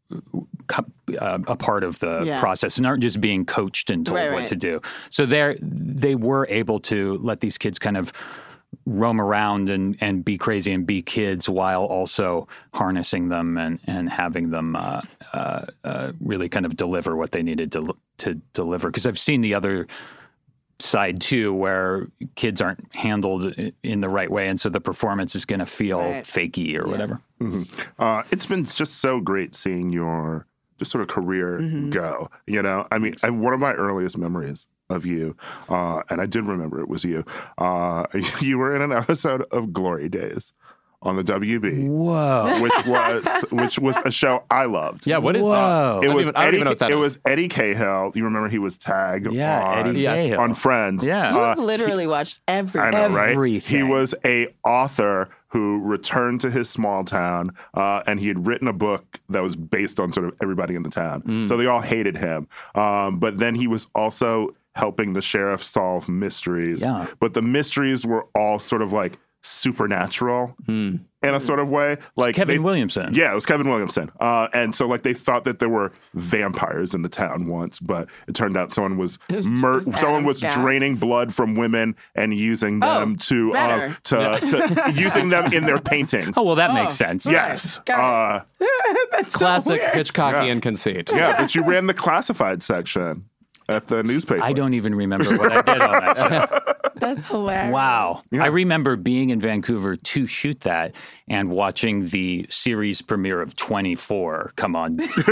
a part of the process and aren't just being coached and told what to do. So they were able to let these kids kind of roam around and be crazy and be kids while also harnessing them and having them really kind of deliver what they needed to deliver. Because I've seen the other side too, where kids aren't handled in the right way, and so the performance is going to feel fakey or whatever. It's been just so great seeing your just sort of career go. I mean, one of my earliest memories of you, and I did remember it was you. You were in an episode of Glory Days on the WB. Whoa! Which was a show I loved. Yeah, what is that? It was I don't even know what that is. It was Eddie Cahill. You remember he was Tag Eddie Cahill. on Friends. Yeah. You've literally watched everything. I know, right? Everything. He was a author who returned to his small town, and he had written a book that was based on sort of everybody in the town. So they all hated him. But then he was also helping the sheriff solve mysteries. Yeah. But the mysteries were all sort of like supernatural in a sort of way. Like Kevin Williamson. Yeah, it was Kevin Williamson. And so like they thought that there were vampires in the town once, but it turned out someone was draining blood from women and using them to using them in their paintings. Oh, well, that makes sense. Yes. That's Classic so weird. Hitchcockian conceit. Yeah, but you ran the classified section at the newspaper. I don't even remember what I did on that show. That's hilarious. Wow. Yeah. I remember being in Vancouver to shoot that and watching the series premiere of 24 come on. So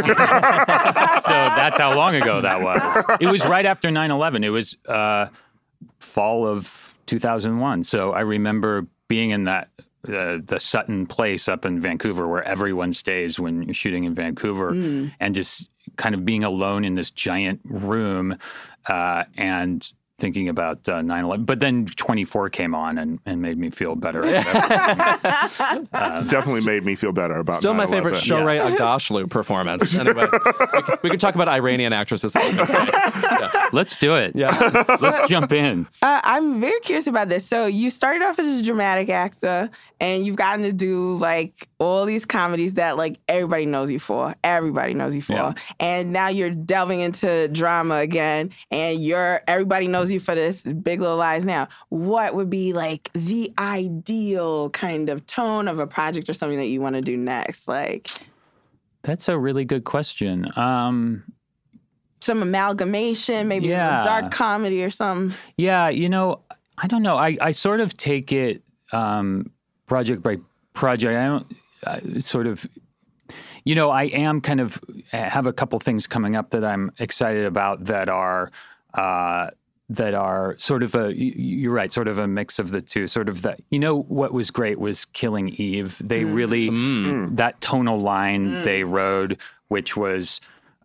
that's how long ago that was. It was right after 9/11. It was fall of 2001. So I remember being in that the Sutton Place up in Vancouver where everyone stays when you're shooting in Vancouver and just kind of being alone in this giant room and thinking about 9/11. But then 24 came on and made me feel better. Definitely made me feel better about Still 9/11. my favorite Shohreh Aghdashloo performance. Anyway, we could talk about Iranian actresses. Let's do it. Yeah. Let's jump in. I'm very curious about this. So you started off as a dramatic actor, and you've gotten to do like all these comedies that like everybody knows you for. Everybody knows you for. Yeah. And now you're delving into drama again, and everybody knows you for this Big Little Lies now. What would be like the ideal kind of tone of a project or something that you want to do next? Like, That's a really good question. some amalgamation, maybe a dark comedy or something. Yeah, I don't know. I sort of take it project by project. I don't I am kind of have a couple things coming up that I'm excited about that are that are sort of you're right, sort of a mix of the two, sort of that, what was great was Killing Eve. They really, that tonal line they rode, which was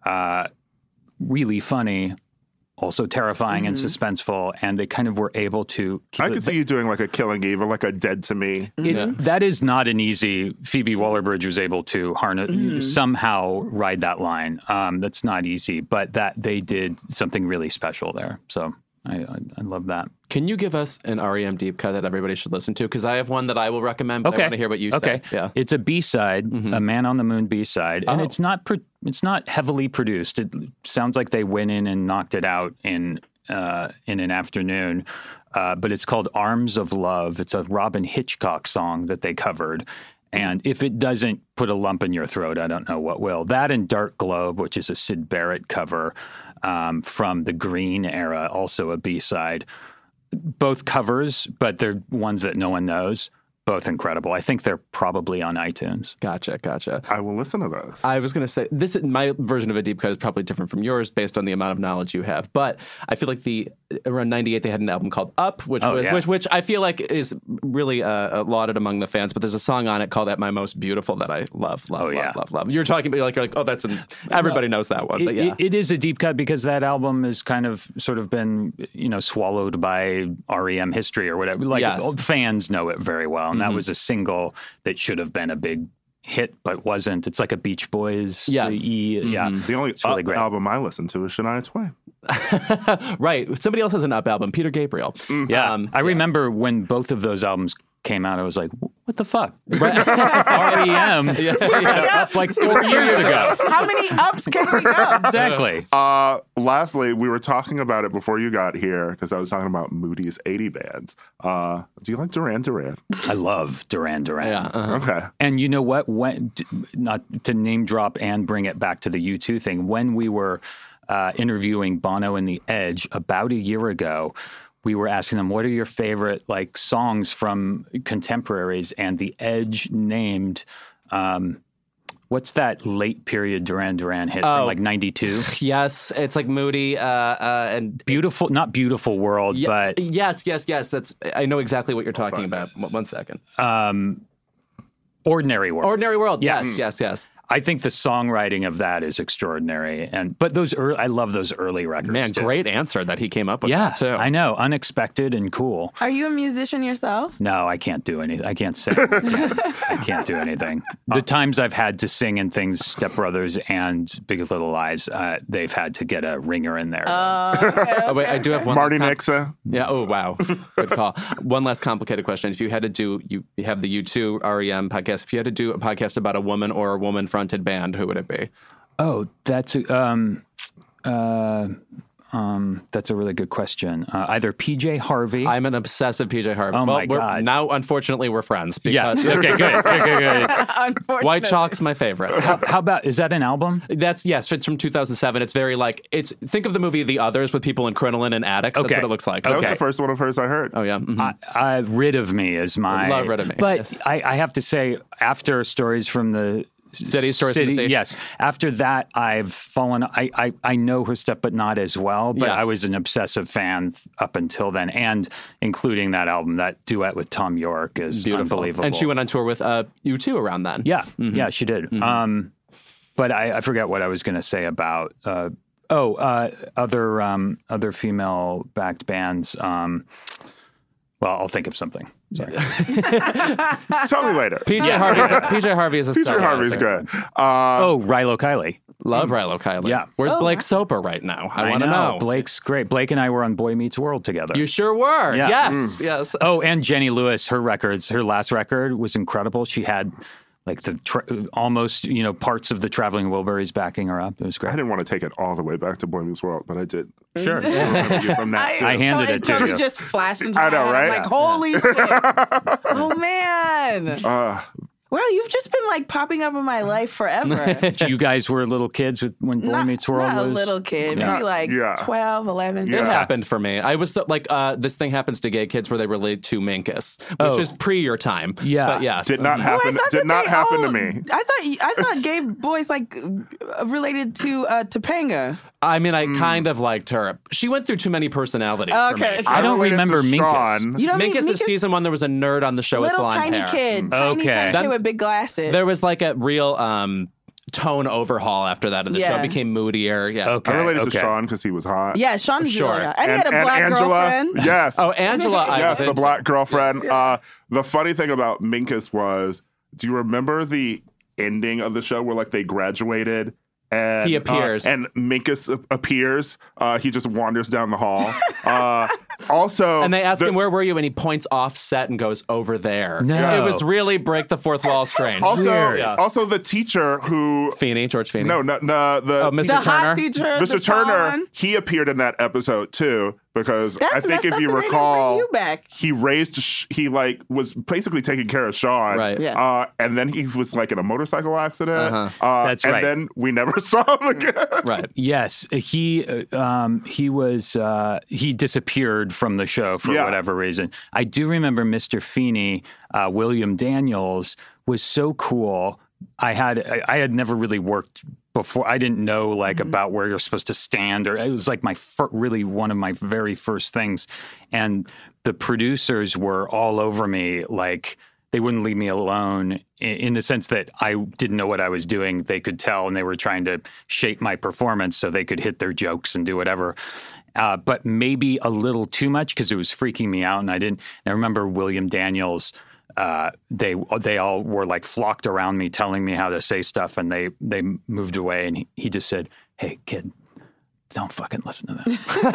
really funny, also terrifying and suspenseful, and they kind of were able to keep I could see you doing like a Killing Eve or like a Dead to Me. That is not an easy. Phoebe Waller-Bridge was able to somehow ride that line. That's not easy, but that they did something really special there. So I love that. Can you give us an REM deep cut that everybody should listen to? Because I have one that I will recommend, but I want to hear what you say. Yeah. It's a B-side, a Man on the Moon B-side, and it's not heavily produced. It sounds like they went in and knocked it out in an afternoon, but it's called Arms of Love. It's a Robin Hitchcock song that they covered. And if it doesn't put a lump in your throat, I don't know what will. That and Dark Globe, which is a Syd Barrett cover from the Green era, also a B-side. Both covers, but they're ones that no one knows. Both incredible. I think they're probably on iTunes. Gotcha. I will listen to those. I was going to say, my version of a deep cut is probably different from yours based on the amount of knowledge you have. But I feel like around 98, they had an album called Up, which I feel like is really lauded among the fans. But there's a song on it called At My Most Beautiful that I love. You're talking about, you're like, oh, everybody knows that one. But yeah. It is a deep cut because that album is kind of sort of been, swallowed by REM history or whatever. Fans know it very well. And that was a single that should have been a big hit, but wasn't. It's like a Beach Boys. Yes. Yeah. The only Up album I listen to is Shania Twain. Right. Somebody else has an Up album, Peter Gabriel. Yeah. I remember when both of those albums came out, I was like, what the fuck? REM up like 4 years ago. How many ups can we go? Exactly. Lastly, we were talking about it before you got here because I was talking about Moody's 80 bands. Do you like Duran Duran? I love Duran Duran. Yeah. Okay. And you know what? Not to name drop and bring it back to the U2 thing, when we were interviewing Bono and The Edge about a year ago, we were asking them, what are your favorite songs from contemporaries? And The Edge named, what's that late period Duran Duran hit from 92? Yes, it's like Moody and Beautiful, not Beautiful World, but yes. That's I know exactly what you're talking about. 1 second. Ordinary World. Ordinary World. Yes. I think the songwriting of that is extraordinary, but I love those early records. Man, too. Great answer that he came up with. Yeah, that too. I know, unexpected and cool. Are you a musician yourself? No, I can't do anything. I can't sing. I can't do anything. The times I've had to sing in things, Step Brothers and Big Little Lies, they've had to get a ringer in there. Wait, I do have one. Marty Nixa. Yeah. Oh, wow. Good call. One last complicated question. If you had to do, you have the U2 REM podcast. If you had to do a podcast about a woman or a woman-fronted band, who would it be? Oh, that's a really good question. Either PJ Harvey. I'm an obsessive PJ Harvey. Oh, my God. Now, unfortunately, we're friends. Yeah. Okay, good. Unfortunately. White Chalk's my favorite. How about, is that an album? Yes, it's from 2007. It's very think of the movie The Others with people in crinoline and attics. That's what it looks like. That was the first one of hers I heard. Oh, yeah. Mm-hmm. Rid of Me is my... Love Rid of Me. But yes. I have to say, after Stories from the Stories from the City. Yes. After that, I've fallen. I know her stuff, but not as well. But I was an obsessive fan up until then, and including that album, that duet with Tom York is beautiful. Unbelievable. And she went on tour with U2 around then. Yeah, yeah, she did. Mm-hmm. But I forget what I was going to say about other female backed bands. Well, I'll think of something. Sorry. Tell me later. PJ Harvey is a star. PJ Harvey's good. Rilo Kiley. Love Rilo Kiley. Yeah. Where's Blake Soper right now? I want to know. Blake's great. Blake and I were on Boy Meets World together. You sure were. Yeah. Yes. Oh, and Jenny Lewis, her last record was incredible. She had almost, parts of the Traveling Wilburys backing her up. It was great. I didn't want to take it all the way back to Boy Meets World, but I did. Sure. From that I handed it to you. Just flashed into I know, my head. right? I'm like, holy shit. Oh, man. Well, you've just been popping up in my life forever. You guys were little kids when Boy Meets World was? Not a little kid. Yeah. Maybe 12, 11. It happened for me. I was This Thing Happens to Gay Kids where they relate to Minkus, which is pre your time. Yeah. But yes. Did not happen. Did not happen to me. I thought gay boys related to Topanga. I mean, I kind of liked her. She went through too many personalities for me. I don't remember Minkus. Sean. You know, Minkus is season 1. There was a nerd on the show with blonde tiny hair. kid, Okay. tiny kid with big glasses. There was like a real tone overhaul after that, and the show became moodier. Yeah. Okay. I related to Sean because he was hot. Yeah, Sean's Sure. really hot. And he had a black Angela, girlfriend. Yes. Oh, Angela. I yes, was the into. black girlfriend. The funny thing about Minkus was, do you remember the ending of the show where like they graduated? And He appears. and Minkus appears. He just wanders down the hall. Also, And they ask him, where were you? And he points off set and goes, over there. No. It was really break the fourth wall strange. Also, the teacher who George Feeney. No, Mr. The Turner. hot teacher, Mr. the tall Turner, one. he appeared in that episode too, because I think messed if up you that they didn't recall, bring you back. he was basically taking care of Sean, Right. Yeah. and then he was like in a motorcycle accident. That's right. And then we never saw him again. Right. Yes, he disappeared from the show for whatever reason. I do remember Mr. Feeney, William Daniels, was so cool. I had never really worked before. I didn't know about where you're supposed to stand, or it was like really one of my very first things. And the producers were all over me, like they wouldn't leave me alone in the sense that I didn't know what I was doing. They could tell, and they were trying to shape my performance so they could hit their jokes and do whatever. But maybe a little too much because it was freaking me out, and I didn't. I remember William Daniels. They all were like flocked around me, telling me how to say stuff, and they moved away, and he just said, "Hey, kid, don't fucking listen to that."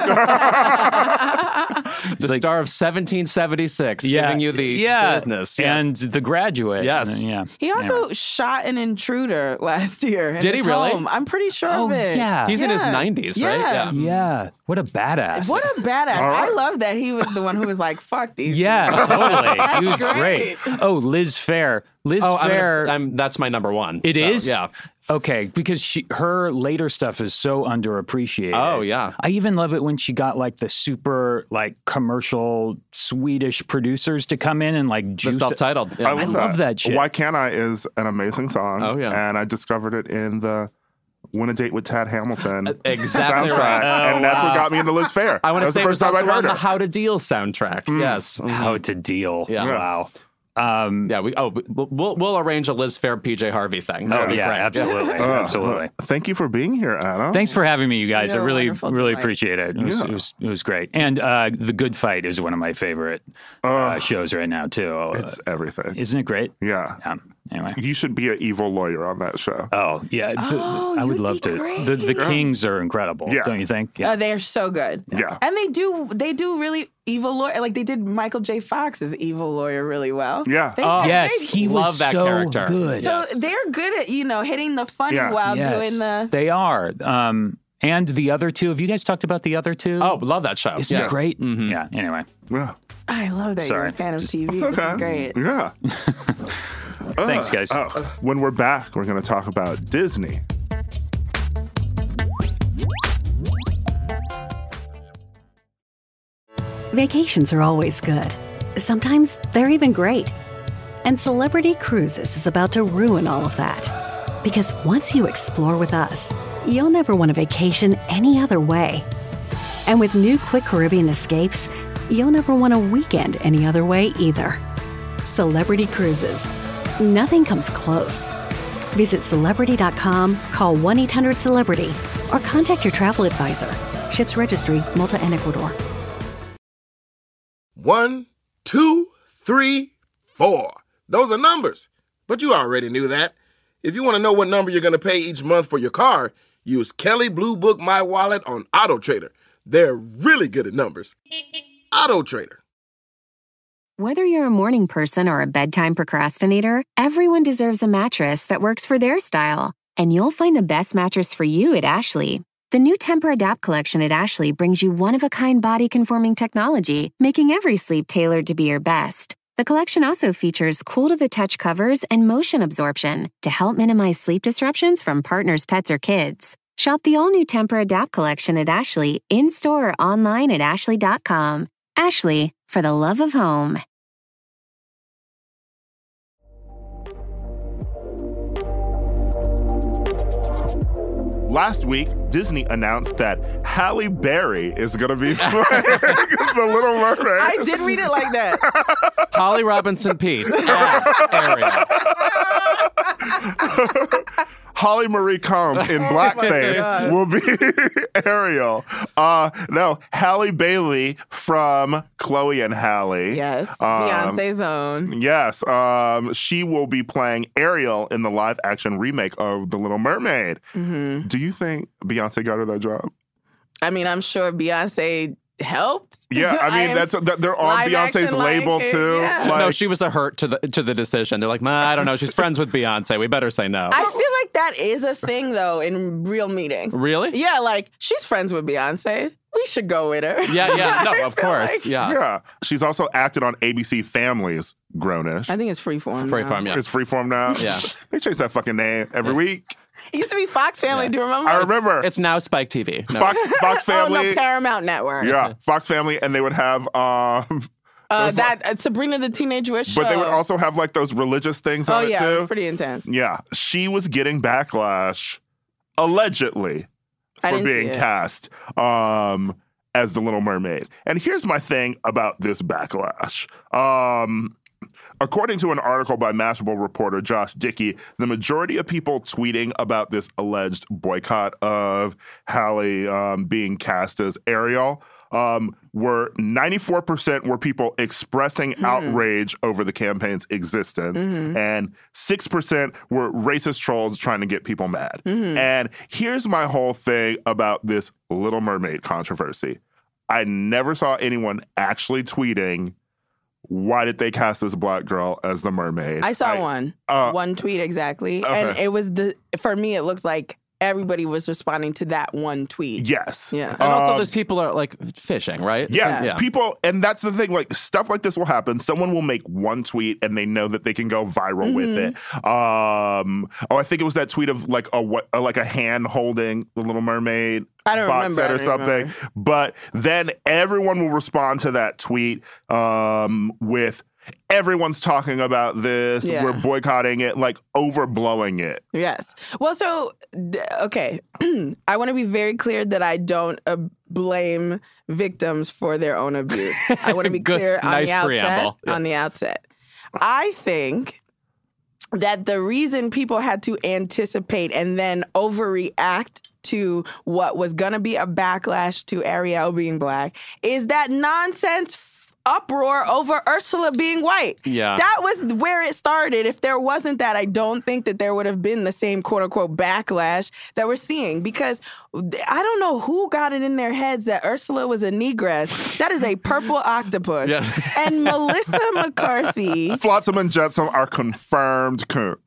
The star of 1776, giving you the business. Yes. And The Graduate. Yes. Yeah. He also shot an intruder last year. Did he really? Home. I'm pretty sure of it. Yeah. He's in his 90s, right? Yeah. Yeah. What a badass. What a badass. I love that he was the one who was like, fuck these. Yeah, totally. He was great. great. Oh, Liz Phair. Liz Phair. That's my number one. It is? Yeah. Okay, because her later stuff is so underappreciated. Oh, yeah. I even love it when she got like the super commercial Swedish producers to come in and The juice it. self-titled. Yeah. I love that shit. Why Can't I is an amazing song. Oh, yeah. And I discovered it in the Win a Date with Tad Hamilton Exactly soundtrack. right. And that's what got me into Liz Phair. I want to That was say the it was first time also I'd on heard the her. How to Deal soundtrack. Yes. How to deal. Yeah. Wow. Yeah, we'll arrange a Liz Phair PJ Harvey thing. Oh, That'd be yeah, great. absolutely. Absolutely. Thank you for being here, Anna. Thanks for having me, you guys. I You're a really wonderful really delight. appreciate it. It was great. And The Good Fight is one of my favorite shows right now, too. It's everything. Isn't it great? Yeah. Anyway. You should be an evil lawyer on that show. Oh, yeah. I would you'd love be to. great. The Kings are incredible, Yeah. don't you think? Oh, they're so good. Yeah. And they do really evil lawyer. Like they did Michael J. Fox's evil lawyer really well. Yeah. They- Yes, they- he love was that so character. good. So Yes. they're good at, hitting the funny Yeah. while Yes, doing the. they are. And the other two. Have you guys talked about the other two? Oh, love that show. isn't Yes. it great? Mhm. Yeah. Anyway, Yeah. I love that you're Sorry. a fan of TV. It's This okay. is great. Yeah. thanks, guys. When we're back, we're going to talk about Disney. Vacations are always good. Sometimes they're even great. And Celebrity Cruises is about to ruin all of that. Because once you explore with us, you'll never want a vacation any other way. And with new Quick Caribbean Escapes, you'll never want a weekend any other way either. Celebrity Cruises. Nothing comes close. Visit Celebrity.com, call 1-800-CELEBRITY, or contact your travel advisor. Ships Registry, Malta and Ecuador. 1, 2, 3, 4. Those are numbers. But you already knew that. If you want to know what number you're going to pay each month for your car, use Kelley Blue Book My Wallet on AutoTrader. They're really good at numbers. AutoTrader. Whether you're a morning person or a bedtime procrastinator, everyone deserves a mattress that works for their style. And you'll find the best mattress for you at Ashley. The new Tempur-Adapt collection at Ashley brings you one-of-a-kind body-conforming technology, making every sleep tailored to be your best. The collection also features cool-to-the-touch covers and motion absorption to help minimize sleep disruptions from partners, pets, or kids. Shop the all-new Tempur-Adapt collection at Ashley, in-store or online at ashley.com. Ashley, for the love of home. last week, Disney announced that Halle Berry is going to be playing The Little Mermaid. I did read it like that. Holly Robinson Peete as Ariel. Holly Marie Combs in blackface will be Ariel. No, Halle Bailey from Chloe and Halle. Yes, Beyonce's own. Yes, she will be playing Ariel in the live-action remake of The Little Mermaid. Mm-hmm. Do you think Beyonce got her that job? I mean, I'm sure Beyonce helped. Yeah, I mean they're on Beyonce's label too. Yeah. No, she was a hurt to the decision. They're like, I don't know. She's friends with Beyonce. We better say no. I feel like that is a thing though in real meetings. Really? Yeah, like she's friends with Beyonce. We should go with her. Yeah. No, of course. Like, Yeah. She's also acted on ABC Family's Grownish. I think it's Freeform. Freeform, yeah. It's Freeform now. Yeah. They change that fucking name every week. It used to be Fox Family. Yeah. Do you remember? I remember. It's now Spike TV. No. Fox Family. Oh, no, Paramount Network. Yeah, Fox Family, and they would have Sabrina the Teenage Witch show. but they would also have like those religious things on it it too. was pretty intense. Yeah, she was getting backlash allegedly I for didn't being see it. cast as the Little Mermaid. And here's my thing about this backlash. According to an article by Mashable reporter Josh Dickey, the majority of people tweeting about this alleged boycott of Halle being cast as Ariel were 94% were people expressing outrage over the campaign's existence, and 6% were racist trolls trying to get people mad. And here's my whole thing about this Little Mermaid controversy. I never saw anyone actually tweeting, why did they cast this black girl as the mermaid? I saw one tweet exactly, Okay. and it was for me. It looked like everybody was responding to that one tweet. Yes. Yeah. And also, those people are like fishing, right? Yeah, people, and that's the thing. Like stuff like this will happen. Someone will make one tweet, and they know that they can go viral with it. I think it was that tweet of like a hand holding the Little Mermaid. I don't box remember. set or something. But then everyone will respond to that tweet with everyone's talking about this. Yeah. We're boycotting it, like overblowing it. Yes. Well, so, okay. I want to be very clear that I don't blame victims for their own abuse. I want to be clear on Nice the outset. preamble. Yeah. On the outset. I think that the reason people had to anticipate and then overreact to what was going to be a backlash to Ariel being black is that nonsense uproar over Ursula being white. Yeah. That was where it started. If there wasn't that, I don't think that there would have been the same quote unquote backlash that we're seeing, because I don't know who got it in their heads that Ursula was a negress. That is a purple octopus. Yes. And Melissa McCarthy. Flotsam and Jetsam are confirmed coons.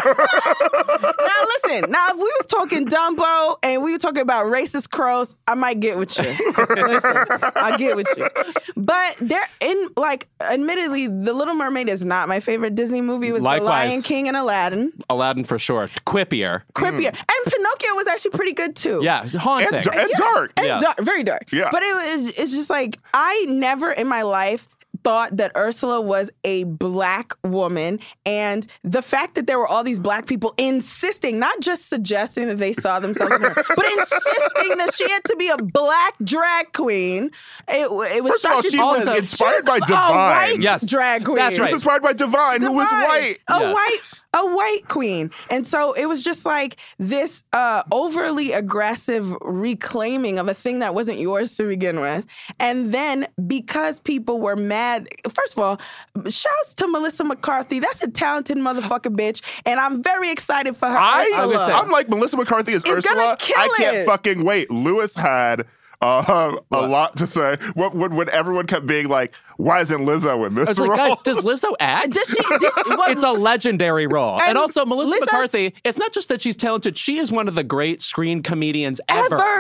Now listen, if we was talking Dumbo and we were talking about racist crows, I might get with you. Listen, I'll get with you. But admittedly, The Little Mermaid is not my favorite Disney movie. It was Likewise. The Lion King and Aladdin. Aladdin for sure. Quippier. And Pinocchio was actually pretty good too. Yeah, it's haunting. And dark. And dark, very dark. Yeah. But it's just like, I never in my life thought that Ursula was a black woman, and the fact that there were all these black people insisting, not just suggesting that they saw themselves in her, but insisting that she had to be a black drag queen. It was First of all, she was inspired by a Divine. white drag queen. That's She right. was inspired by Divine, who was white. A white queen. And so it was just like this overly aggressive reclaiming of a thing that wasn't yours to begin with. And then because people were mad, first of all, shouts to Melissa McCarthy. That's a talented motherfucking bitch. And I'm very excited for her. I'm like, Melissa McCarthy is Ursula. I can't fucking wait. Lewis had a lot to say. When everyone kept being like, why isn't Lizzo in this I was role? like, guys, does Lizzo act? It's a legendary role. And also, Melissa McCarthy, it's not just that she's talented. She is one of the great screen comedians ever.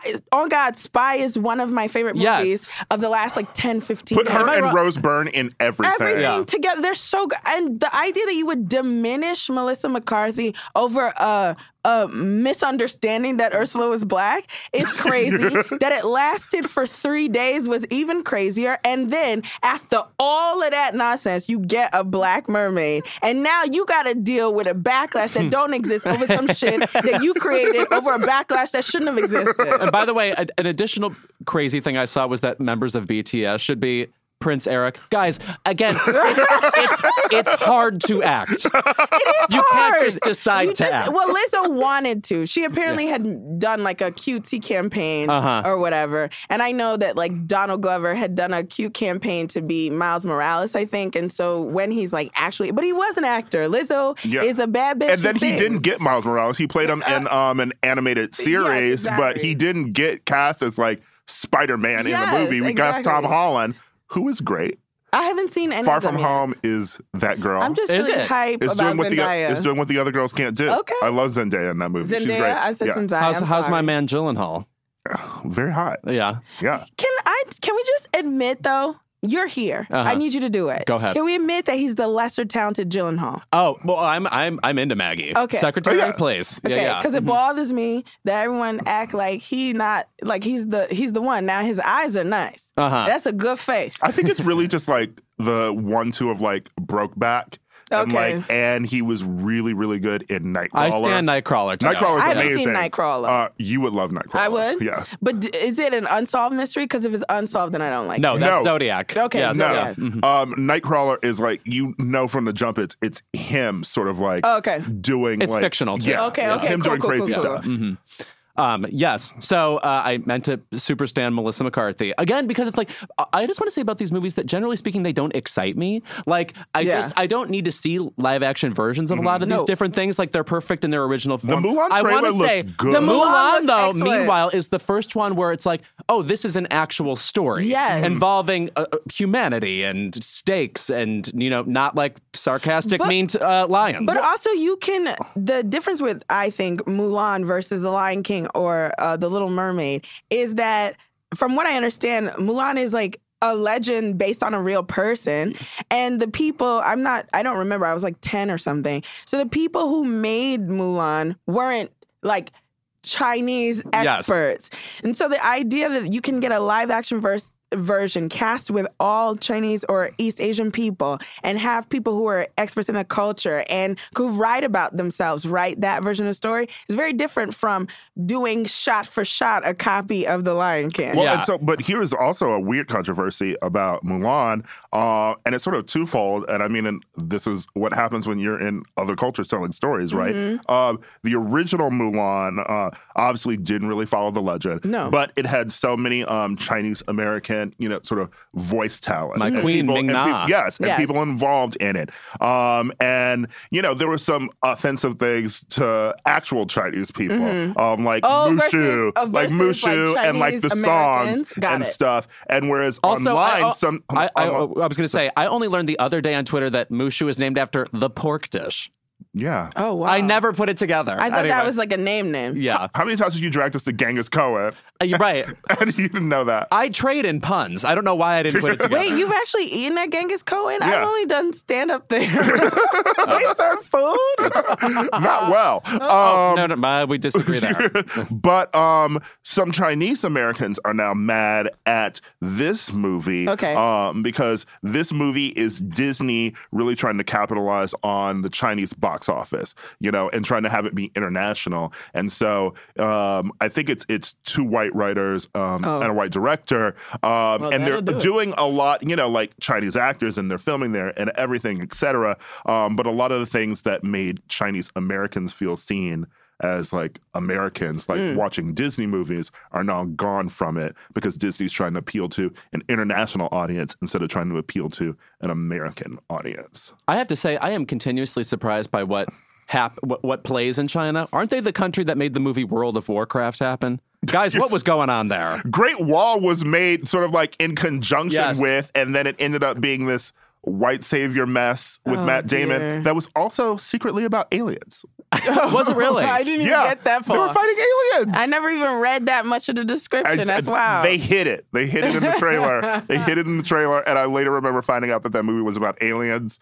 Spy is one of my favorite movies of the last 10, 15 Put years. her and Rose Byrne in everything. Everything together. They're so good. And the idea that you would diminish Melissa McCarthy over a a misunderstanding that Ursula was black is crazy. That it lasted for 3 days was even crazier. And then after all of that nonsense, you get a black mermaid. And now you got to deal with a backlash that don't exist over some shit that you created over a backlash that shouldn't have existed. And by the way, an additional crazy thing I saw was that members of BTS should be Prince Eric. Guys, again, it's hard to act. It is You hard. can't just decide to act. Well, Lizzo wanted to. She apparently had done like a cutesy campaign or whatever. And I know that like Donald Glover had done a cute campaign to be Miles Morales, I think. And so when he's like actually, but he was an actor. Lizzo is a bad bitch. And then he didn't get Miles Morales. He played him in an animated series, but he didn't get cast as like Spider-Man in the movie. We cast Tom Holland, who is great. I haven't seen any Far of them From yet. Home is that girl. I'm just really hype about Zendaya. It's doing what the other girls can't do. Okay. I love Zendaya in that movie. She's great. I said Zendaya. How's my man Gyllenhaal? Very hot. Yeah. Yeah. Can we just admit though? You're here. I need you to do it. Go ahead. Can we admit that he's the lesser talented Gyllenhaal? Oh, well, I'm into Maggie. Okay. Secretary Place. Okay, because it bothers me that everyone act like he's the one. Now his eyes are nice. That's a good face. I think it's really just like the 1-2 of like Brokeback. Okay. And he was really, really good in Nightcrawler. I stand Nightcrawler too. Nightcrawler's I amazing. haven't seen Nightcrawler. You would love Nightcrawler. I would? Yes. But is it an unsolved mystery? Because if it's unsolved, then I don't like it. No, that's Zodiac. Okay, yeah, Zodiac. Nightcrawler is like, from the jump, it's him sort of like doing It's like, fictional too. Yeah, Okay, him cool, doing crazy cool. stuff. Yes. So I meant to super stand Melissa McCarthy again because it's like I just want to say about these movies that generally speaking they don't excite me. Like I don't need to see live action versions of a lot of these different things. Like they're perfect in their original form. The Mulan trailer looks good. The Mulan looks though, excellent. meanwhile, is the first one where it's like, oh, this is an actual story involving humanity and stakes and not like sarcastic mean lions. But also the difference with I think Mulan versus The Lion King or The Little Mermaid is that from what I understand, Mulan is like a legend based on a real person. And the people, I don't remember, I was like 10 or something. So the people who made Mulan weren't like Chinese experts. And so the idea that you can get a live action version cast with all Chinese or East Asian people and have people who are experts in the culture and who write about themselves, write that version of the story is very different from doing shot for shot a copy of The Lion King. Well, but here is also a weird controversy about Mulan, and it's sort of twofold. And I mean, and this is what happens when you're in other cultures telling stories, right? The original Mulan obviously didn't really follow the legend, but it had so many Chinese American, sort of voice talent. My queen, Ming Na. And people involved in it. And, there were some offensive things to actual Chinese people, like Mushu, and like the songs and stuff. And whereas also, online, I was going to say, I only learned the other day on Twitter that Mushu is named after the pork dish. Yeah. Oh, wow. I never put it together. I thought that was like a name. Yeah. How many times did you drag us to Genghis Khan? You're right. And you didn't know that. I trade in puns. I don't know why I didn't put it together. Wait, you've actually eaten at Genghis Khan? Yeah. I've only done stand-up there. They serve food? Not well. No, we disagree there. But some Chinese Americans are now mad at this movie. Because this movie is Disney really trying to capitalize on the Chinese box office, and trying to have it be international. And so I think it's two white writers and a white director, and they're doing a lot, like Chinese actors, and they're filming there and everything, etc. But a lot of the things that made Chinese Americans feel seen as like Americans, like watching Disney movies, are now gone from it because Disney's trying to appeal to an international audience instead of trying to appeal to an American audience. I have to say, I am continuously surprised by what plays in China. Aren't they the country that made the movie World of Warcraft happen? Guys, what was going on there? Great Wall was made sort of like in conjunction with, and then it ended up being this white savior mess with Matt Damon that was also secretly about aliens. Was it really? I didn't even get that far. They were fighting aliens. I never even read that much of the description. That's wild. They hid it. They hid it in the trailer. And I later remember finding out that movie was about aliens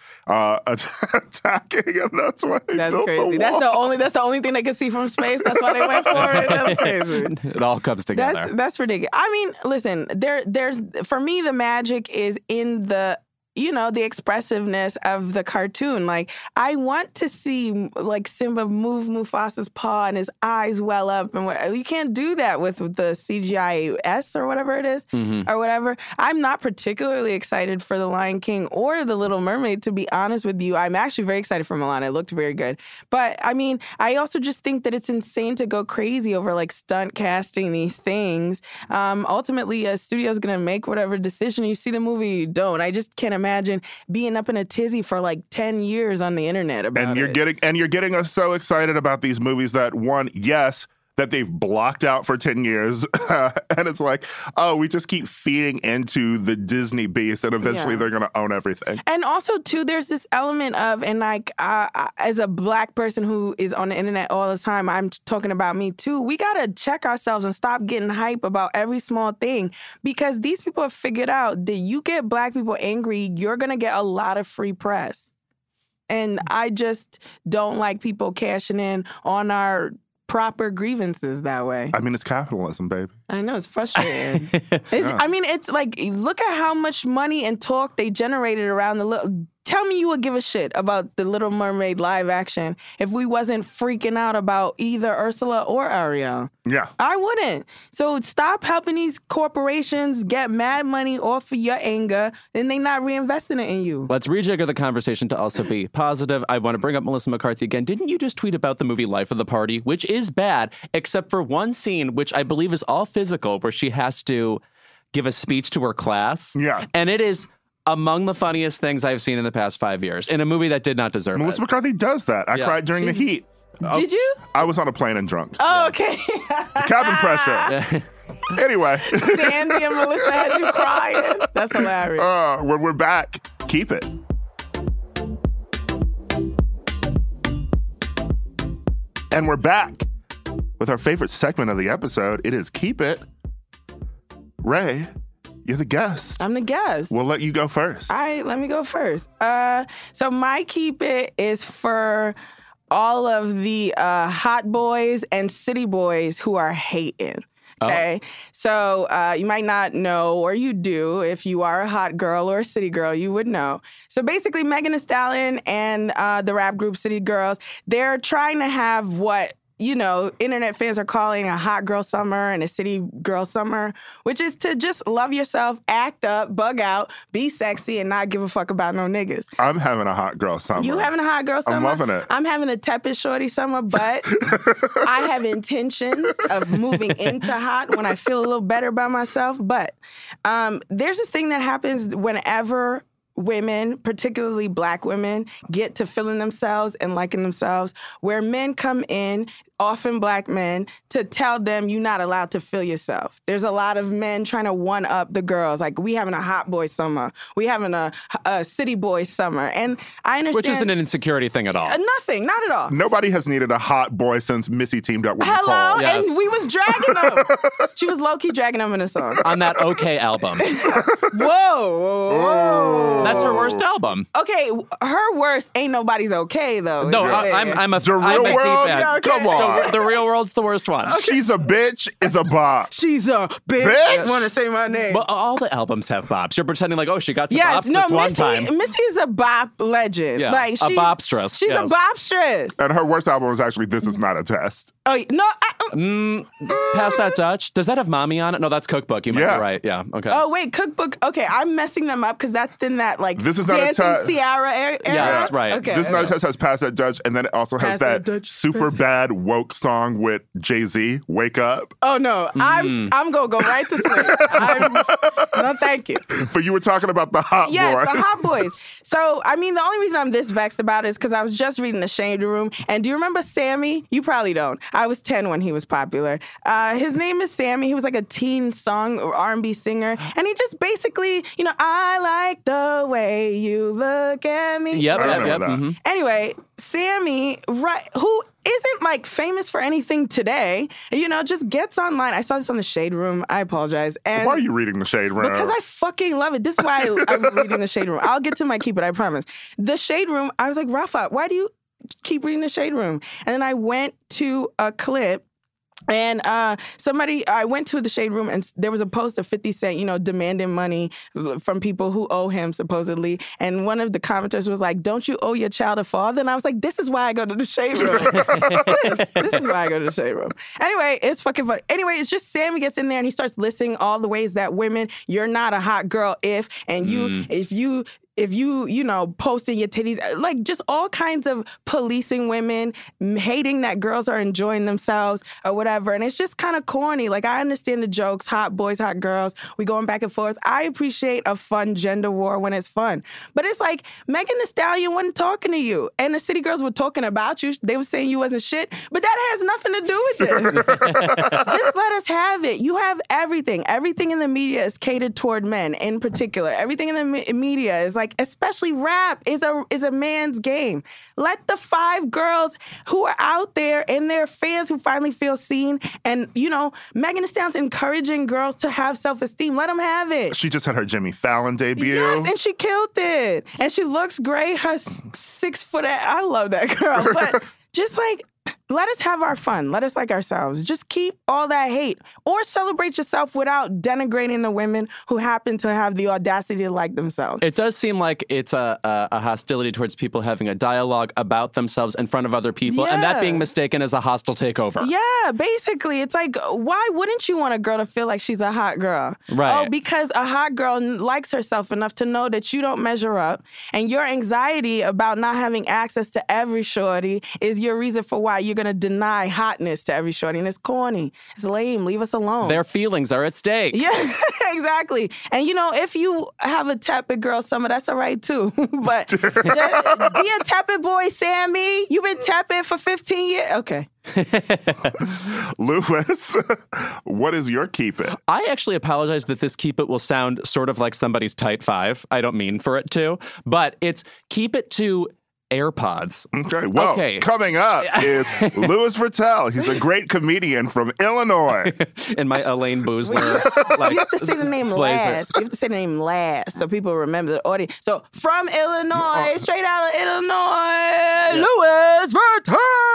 attacking, and that's why they built crazy. the wall. That's the only thing they could see from space. That's why they went for it. That's crazy. It all comes together. That's ridiculous. I mean, listen, there's for me the magic is in the expressiveness of the cartoon. Like, I want to see, like, Simba move Mufasa's paw and his eyes well up. And you can't do that with the CGI-S or whatever it is, or whatever. I'm not particularly excited for The Lion King or The Little Mermaid, to be honest with you. I'm actually very excited for Mulan. It looked very good. But, I mean, I also just think that it's insane to go crazy over, like, stunt casting these things. Ultimately, a studio's going to make whatever decision. You see the movie, you don't. I just can't imagine being up in a tizzy for like 10 years on the internet about it. You're getting us so excited about these movies that that they've blocked out for 10 years. And it's like, oh, we just keep feeding into the Disney beast, and eventually they're going to own everything. And also, too, there's this element of, and like, as a Black person who is on the internet all the time, I'm talking about me, too. We got to check ourselves and stop getting hype about every small thing, because these people have figured out that you get Black people angry, you're going to get a lot of free press. And I just don't like people cashing in on our proper grievances that way. I mean, it's capitalism, baby. I know, it's frustrating. I mean, it's like, look at how much money and talk they generated around the little... Tell me you would give a shit about the Little Mermaid live action if we wasn't freaking out about either Ursula or Ariel. Yeah. I wouldn't. So stop helping these corporations get mad money off of your anger, and they not reinvesting it in you. Let's rejigger the conversation to also be positive. I want to bring up Melissa McCarthy again. Didn't you just tweet about the movie Life of the Party, which is bad, except for one scene, which I believe is all physical, where she has to give a speech to her class. Yeah. And it is among the funniest things I've seen in the past 5 years in a movie that did not deserve Melissa it. McCarthy does that. I cried during the heat. Did you? I was on a plane and drunk. Oh, okay. Cabin pressure. Anyway. Sandy and Melissa had you crying. That's hilarious. When we're back, keep it. And we're back with our favorite segment of the episode. It is Keep It. Ray, you're the guest. I'm the guest. We'll let you go first. All right, let me go first. So my Keep It is for all of the hot boys and city boys who are hating. Okay, so you might not know, or you do, if you are a hot girl or a city girl, you would know. So basically, Megan Thee Stallion and the rap group City Girls, they're trying to have what, you know, internet fans are calling a hot girl summer and a city girl summer, which is to just love yourself, act up, bug out, be sexy, and not give a fuck about no niggas. I'm having a hot girl summer. You having a hot girl summer? I'm loving it. I'm having a tepid shorty summer, but I have intentions of moving into hot when I feel a little better about myself. But there's this thing that happens whenever women, particularly Black women, get to feeling themselves and liking themselves, where men come in, often Black men, to tell them you're not allowed to feel yourself. There's a lot of men trying to one-up the girls. Like, we having a hot boy summer. We having a city boy summer. And I understand... Which isn't an insecurity thing at all. Nothing. Not at all. Nobody has needed a hot boy since Missy teamed up with Nicole. Hello? Yes. And we was dragging them. She was low-key dragging them in a song. On that OK album. Whoa. That's her worst album. Okay, her worst ain't nobody's okay, though. No, I'm a The Real I'm a deep World? fan. Come on. The Real World's the worst one. She's a bitch is a bop. She's a bitch. Want to say my name? Well, all the albums have bops. You're pretending like, oh, she got to bops this one time. Missy's a bop legend. Yeah, like, a bopstress. She's a bopstress. And her worst album was actually This Is Not a Test. Oh, no. Pass That Dutch. Does that have Mommy on it? No, that's Cookbook. You might be right. Yeah, okay. Oh, wait, Cookbook. Okay, I'm messing them up because that's in that, like, This Is Not a Dancing Test. Ciara era. Yeah, that's right. Okay. This Is Not a Test has Pass That Dutch, and then it also has Pass That Dutch. super bad Woe folk song with Jay-Z, Wake Up? Oh, no. I'm going to go right to sleep. No, thank you. But you were talking about the hot boys. Yes, the hot boys. So, I mean, the only reason I'm this vexed about it is because I was just reading The Shade Room. And do you remember Sammy? You probably don't. I was 10 when he was popular. His name is Sammy. He was like a teen song or R&B singer. And he just basically, I like the way you look at me. Yep. Mm-hmm. Anyway, Sammy, right, who isn't like famous for anything today, just gets online. I saw this on The Shade Room. I apologize. And why are you reading The Shade Room? Because I fucking love it. This is why I'm reading The Shade Room. I'll get to my keep it, I promise. The Shade Room, I was like, Rafa, why do you keep reading The Shade Room? And then I went to a clip. And I went to The Shade Room and there was a post of 50 Cent, demanding money from people who owe him, supposedly. And one of the commenters was like, don't you owe your child a father? And I was like, this is why I go to The Shade Room. This is why I go to The Shade Room. Anyway, it's fucking funny. Anyway, it's just Sammy gets in there and he starts listing all the ways that women, you're not a hot girl if you posting your titties, like just all kinds of policing women, hating that girls are enjoying themselves or whatever. And it's just kind of corny. Like, I understand the jokes, hot boys, hot girls, we going back and forth. I appreciate a fun gender war when it's fun. But it's like, Megan Thee Stallion wasn't talking to you. And the City Girls were talking about you. They were saying you wasn't shit. But that has nothing to do with this. Just let us have it. You have everything. Everything in the media is catered toward men in particular. Everything in the media is like, especially rap is a man's game. Let the 5 girls who are out there and their fans who finally feel seen, and Megan Thee Stallion's encouraging girls to have self-esteem. Let them have it. She just had her Jimmy Fallon debut. Yes, and she killed it. And she looks great. Her 6 foot. I love that girl. But just like, let us have our fun. Let us like ourselves. Just keep all that hate. Or celebrate yourself without denigrating the women who happen to have the audacity to like themselves. It does seem like it's a hostility towards people having a dialogue about themselves in front of other people, and that being mistaken as a hostile takeover. Yeah, basically. It's like, why wouldn't you want a girl to feel like she's a hot girl? Right. Oh, because a hot girl likes herself enough to know that you don't measure up, and your anxiety about not having access to every shorty is your reason for why you're going to deny hotness to every shorty. And it's corny. It's lame. Leave us alone. Their feelings are at stake. Yeah, exactly. And, if you have a tepid girl summer, that's all right, too. But just be a tepid boy, Sammy. You've been tepid for 15 years. Okay. Lewis, what is your keep it? I actually apologize that this keep it will sound sort of like somebody's tight 5. I don't mean for it to. But it's keep it to AirPods. Okay, well, coming up is Louis Virtel. He's a great comedian from Illinois. In my Elaine Boozler. You have to say the name last. You have to say the name last so people remember the audience. So, from Illinois, straight out of Illinois, Louis Virtel!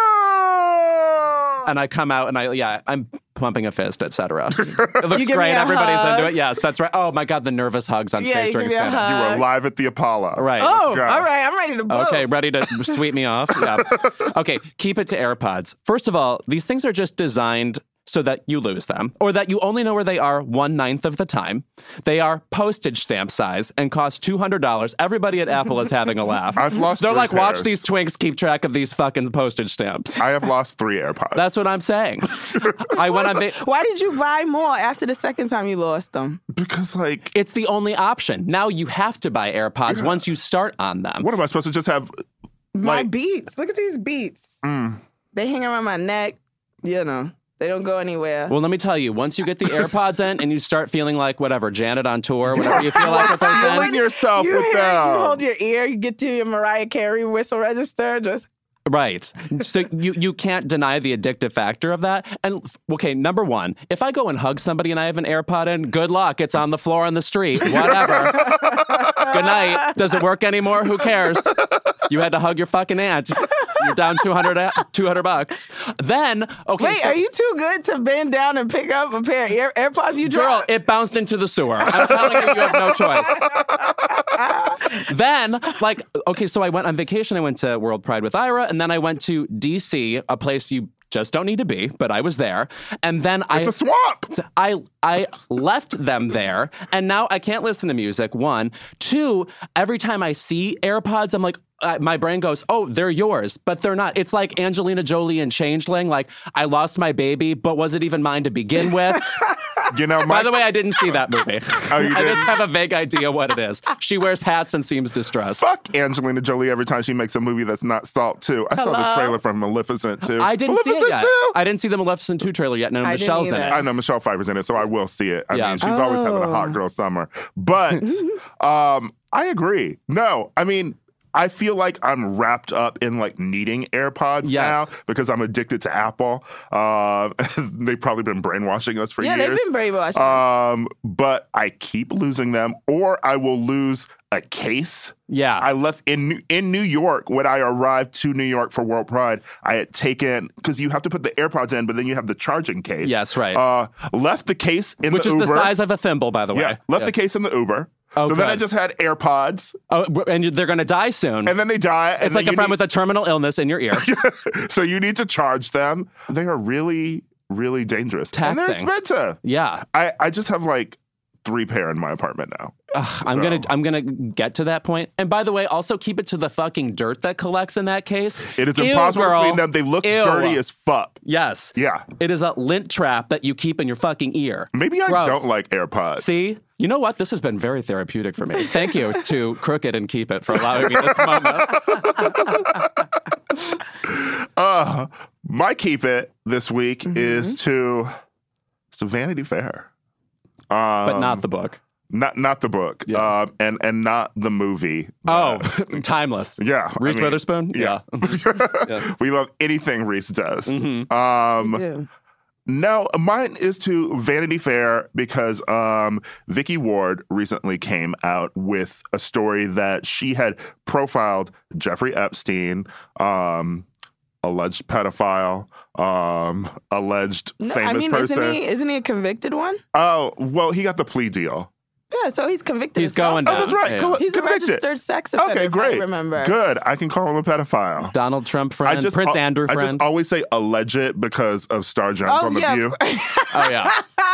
And I come out and I'm pumping a fist, etc. It looks great. Everybody's into it. Yes, that's right. Oh my God, the nervous hugs on stage during stand-up. You were live at the Apollo. Right. Oh, all right. I'm ready to blow. Okay, ready to sweep me off? Yeah. Okay, keep it to AirPods. First of all, these things are just designed so that you lose them, or that you only know where they are 1/9 of the time. They are postage stamp size and cost $200. Everybody at Apple is having a laugh. I've lost They're 3 like, pairs. Watch these twinks keep track of these fucking postage stamps. I have lost 3 AirPods. That's what I'm saying. I went on. Why did you buy more after the second time you lost them? Because, it's the only option. Now you have to buy AirPods once you start on them. What am I supposed to just have? My Beats. Look at these Beats. They hang around my neck. They don't go anywhere. Well, let me tell you, once you get the AirPods in and you start feeling like, whatever, Janet on tour, whatever you feel like with those feeling yourself with them. You hold your ear, you get to your Mariah Carey whistle register, just... Right. So you can't deny the addictive factor of that. And, okay, number one, if I go and hug somebody and I have an AirPod in, good luck. It's on the floor on the street. Whatever. Good night. Does it work anymore? Who cares? You had to hug your fucking aunt. You're down $200. Then, okay. Wait, are you too good to bend down and pick up a pair of AirPods you dropped? Girl, it bounced into the sewer. I'm telling you, you have no choice. Then, so I went on vacation. I went to World Pride with Ira, and then I went to D.C., a place you just don't need to be, but I was there. And then it's a swamp. I left them there, and now I can't listen to music, 1. 2, every time I see AirPods, I'm like, my brain goes, oh, they're yours, but they're not. It's like Angelina Jolie in Changeling. Like, I lost my baby, but was it even mine to begin with? By the way, I didn't see that movie. Oh, you didn't? I just have a vague idea what it is. She wears hats and seems distressed. Fuck Angelina Jolie every time she makes a movie that's not Salt 2. I saw the trailer from Maleficent 2. I didn't see it yet. 2? I didn't see the Maleficent 2 trailer yet. No, Michelle's in it. I know Michelle Pfeiffer's in it, so I will see it. I mean, she's always having a hot girl summer. But I agree. No, I mean, I feel like I'm wrapped up in like needing AirPods now because I'm addicted to Apple. They've probably been brainwashing us for years. Yeah, they've been brainwashing. But I keep losing them, or I will lose a case. Yeah. I left in New York when I arrived to New York for World Pride. I had taken, because you have to put the AirPods in, but then you have the charging case. Yes, right. Left the case in Which the is Uber. the size of a thimble, by the way. Yeah, left the case in the Uber. Oh, so then I just had AirPods. Oh, and they're going to die soon. And then they die. It's like a friend with a terminal illness in your ear. So you need to charge them. They are really, really dangerous. Taxing. And they're expensive. Yeah. I just have like 3 pair in my apartment now. I'm gonna get to that point. And by the way, also keep it to the fucking dirt that collects in that case. It is impossible to clean them. They look dirty as fuck. Yes. Yeah. It is a lint trap that you keep in your fucking ear. Maybe I don't like AirPods. See? You know what? This has been very therapeutic for me. Thank you to Crooked and Keep It for allowing me this moment. My Keep It this week is to Vanity Fair. But not the book. Not the book, and not the movie. Timeless. Yeah, Reese Witherspoon. Yeah. We love anything Reese does. Mm-hmm. No, mine is to Vanity Fair because Vicky Ward recently came out with a story that she had profiled Jeffrey Epstein, alleged pedophile, alleged famous person. Isn't he a convicted one? Oh, well, he got the plea deal. Yeah, so he's convicted. He's going down. Oh, that's right. Yeah. He's convicted. a registered sex offender. Okay, great. I remember. Good. I can call him a pedophile. Donald Trump friend, Prince Andrew friend. I just always say alleged because of Star Jones on The View. Oh, yeah.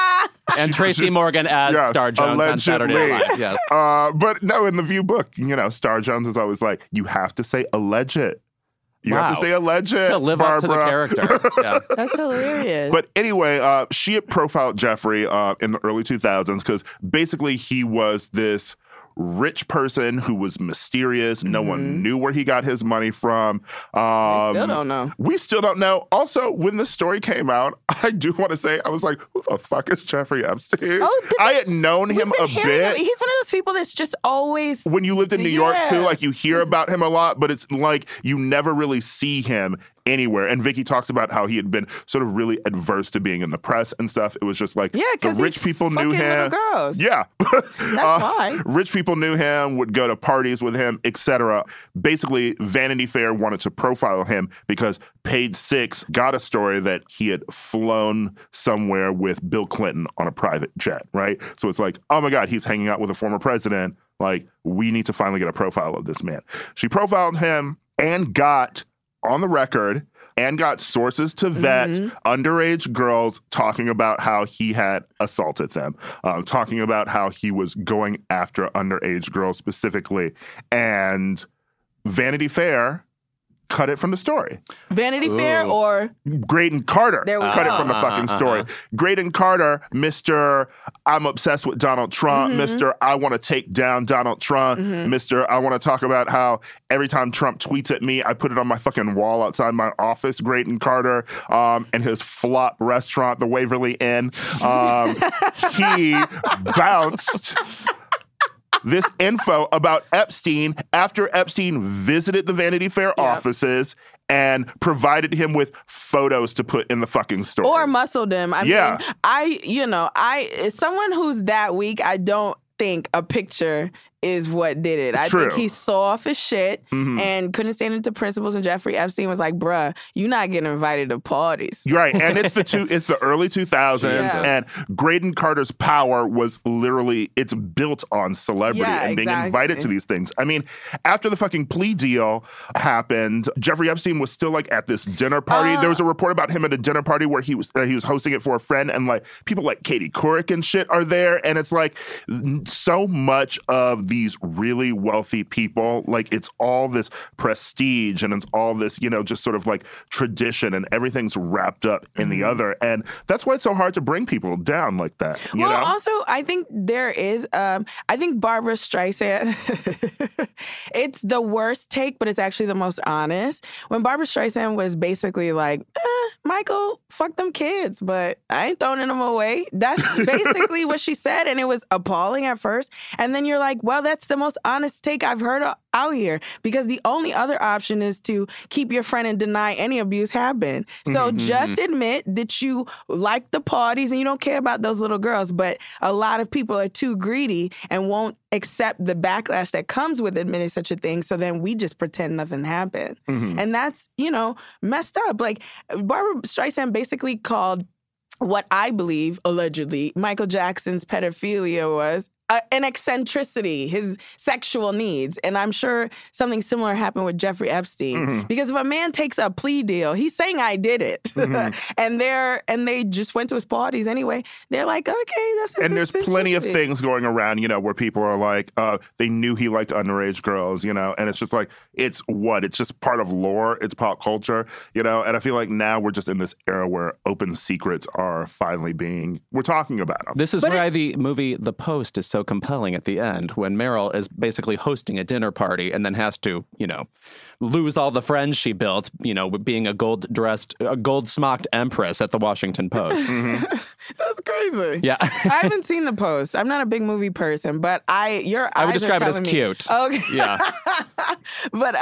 And Tracy Morgan as Star Jones on Saturday Night Live. Yes. But no, in The View book, Star Jones is always like, you have to say alleged. You have to say alleged, to live Barbara. up to the character. Yeah. That's hilarious. But anyway, she had profiled Jeffrey in the early 2000s because basically he was this rich person who was mysterious. No one knew where he got his money from. We still don't know. We still don't know. Also, when the story came out, I do want to say, I was like, who the fuck is Jeffrey Epstein? I had known him a bit. He's one of those people that's just always... When you lived in New York, too, like you hear about him a lot, but it's like you never really see him anywhere. And Vicky talks about how he had been sort of really adverse to being in the press and stuff. It was just like the rich people knew him. Girls. Yeah. That's why. Rich people knew him, would go to parties with him, etc. Basically, Vanity Fair wanted to profile him because Page Six got a story that he had flown somewhere with Bill Clinton on a private jet, right? So it's like, oh my God, he's hanging out with a former president. Like, we need to finally get a profile of this man. She profiled him and got on the record and got sources to vet underage girls talking about how he had assaulted them, talking about how he was going after underage girls specifically. And Vanity Fair cut it from the story. Vanity Fair or? Graydon Carter There we cut go. it from the fucking story. Graydon Carter, Mr. I'm obsessed with Donald Trump, Mr. I want to take down Donald Trump, Mr. I want to talk about how every time Trump tweets at me, I put it on my fucking wall outside my office, Graydon Carter, and his flop restaurant, the Waverly Inn. He bounced this info about Epstein after Epstein visited the Vanity Fair offices and provided him with photos to put in the fucking story. Or muscled him. I mean, as someone who's that weak, I don't think a picture is what did it. I think he saw off his shit and couldn't stand it to principals, and Jeffrey Epstein was like, bruh, you're not getting invited to parties. You're right. And it's the early 2000s, and Graydon Carter's power was literally, it's built on celebrity and being invited to these things. I mean, after the fucking plea deal happened, Jeffrey Epstein was still like at this dinner party. There was a report about him at a dinner party where he was hosting it for a friend, and like people like Katie Couric and shit are there. And it's like so much of these really wealthy people, like it's all this prestige and it's all this, just sort of like tradition, and everything's wrapped up in the other. And that's why it's so hard to bring people down like that. You know? Also, I think there is, I think Barbra Streisand, it's the worst take, but it's actually the most honest. When Barbra Streisand was basically like, Michael, fuck them kids, but I ain't throwing them away. That's basically what she said, and it was appalling at first. And then you're like, well, that's the most honest take I've heard out here, because the only other option is to keep your friend and deny any abuse happened. So just admit that you like the parties and you don't care about those little girls, but a lot of people are too greedy and won't accept the backlash that comes with admitting such a thing, so then we just pretend nothing happened. And that's, messed up. Like, Barbra Streisand basically called what I believe, allegedly, Michael Jackson's pedophilia was an eccentricity, his sexual needs. And I'm sure something similar happened with Jeffrey Epstein. Because if a man takes a plea deal, he's saying I did it. and they just went to his parties anyway. They're like, okay, that's And there's plenty of things going around, where people are like, they knew he liked underage girls, and it's just like, it's just part of lore, it's pop culture, and I feel like now we're just in this era where open secrets are finally we're talking about them. This is why the movie The Post is so compelling at the end, when Meryl is basically hosting a dinner party and then has to, lose all the friends she built, being a gold-smocked empress at the Washington Post. That's crazy. Yeah. I haven't seen The Post. I'm not a big movie person, but I would describe it as cute. Okay. Yeah. but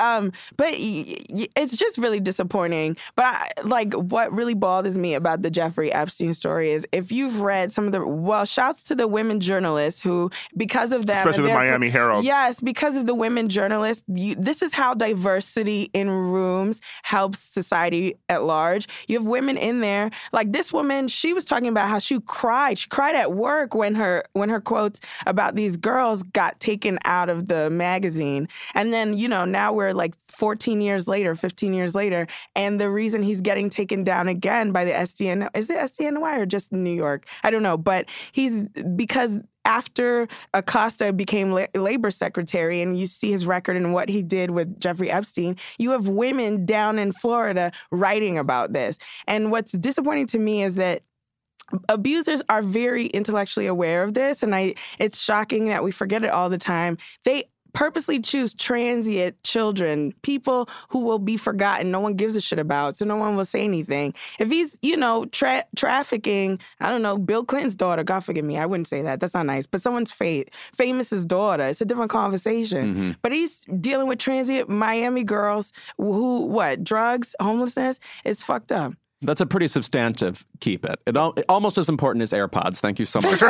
it's just really disappointing. But what really bothers me about the Jeffrey Epstein story is, if you've read some of shouts to the women journalists who, because of them, especially the Miami Herald. Yes, because of the women journalists, this is how diversity in rooms helps society at large. You have women in there, like this woman. She was talking about how she cried. She cried at work when her quotes about these girls got taken out of the magazine. And then, now we're like 15 years later, and the reason he's getting taken down again by the SDN, is it SDNY or just New York? I don't know, but because after Acosta became labor secretary, and you see his record and what he did with Jeffrey Epstein, you have women down in Florida writing about this. And what's disappointing to me is that abusers are very intellectually aware of this, and it's shocking that we forget it all the time. They purposely choose transient children, people who will be forgotten, no one gives a shit about, so no one will say anything. If he's, trafficking, I don't know, Bill Clinton's daughter, God forgive me, I wouldn't say that. That's not nice. But someone's famous's daughter, it's a different conversation. But he's dealing with transient Miami girls drugs, homelessness, it's fucked up. That's a pretty substantive keep it. Almost as important as AirPods. Thank you so much.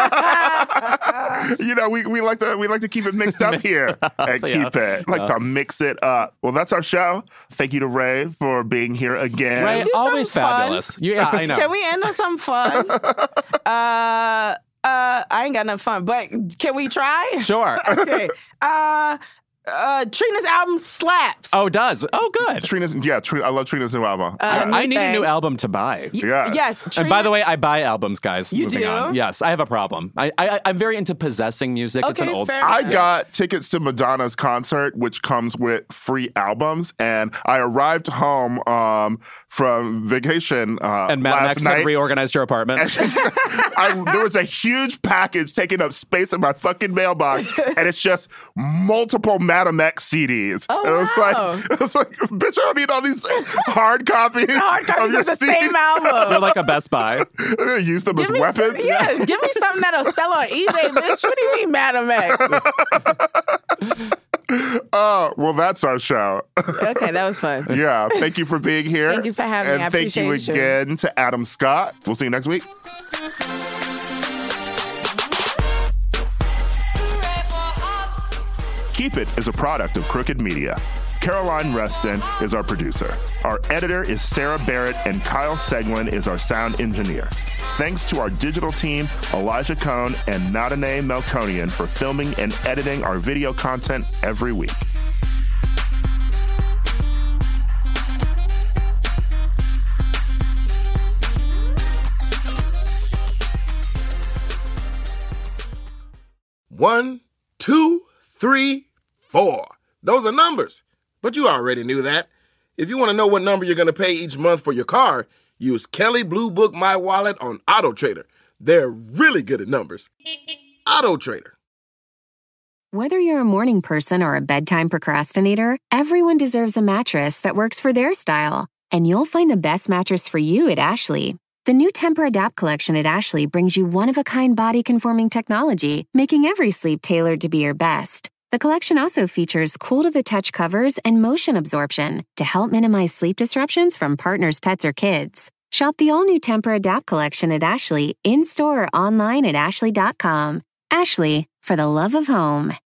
We like to keep it mixed up here at Keep It. Like to mix it up. Well, that's our show. Thank you to Ray for being here again. Ray, always fabulous. Yeah, I know. Can we end on something fun? I ain't got enough fun, but can we try? Sure. Okay. Trina's album slaps. Oh, it does? Oh, good. I love Trina's new album. I need a new album to buy. Yes. Trina, and by the way, I buy albums, guys. You Moving do? on. Yes, I have a problem. I'm very into possessing music. Okay, it's an old. I got tickets to Madonna's concert, which comes with free albums, and I arrived home from vacation and Mad Max had reorganized your apartment. There was a huge package taking up space in my fucking mailbox, and it's just multiple Madam X CDs. Oh, and it was like, bitch, I don't need all these hard copies. Of the same album. You're like a Best Buy. I'm gonna use them as weapons. Yes, give me something that'll sell on eBay, bitch. What do you mean, Madam X? Well, that's our show. Okay, that was fun. Yeah, thank you for being here. Thank you for having me. I appreciate you. And thank you again to Adam Scott. We'll see you next week. Keep It is a product of Crooked Media. Caroline Reston is our producer. Our editor is Sarah Barrett, and Kyle Seglin is our sound engineer. Thanks to our digital team, Elijah Cohn and Nadine Melkonian, for filming and editing our video content every week. One, two, three, four. Those are numbers. But you already knew that. If you want to know what number you're going to pay each month for your car, use Kelley Blue Book My Wallet on AutoTrader. They're really good at numbers. AutoTrader. Whether you're a morning person or a bedtime procrastinator, everyone deserves a mattress that works for their style. And you'll find the best mattress for you at Ashley. The new Temper-Adapt collection at Ashley brings you one-of-a-kind body-conforming technology, making every sleep tailored to be your best. The collection also features cool-to-the-touch covers and motion absorption to help minimize sleep disruptions from partners, pets, or kids. Shop the all-new Temper-Adapt collection at Ashley, in-store or online at ashley.com. Ashley, for the love of home.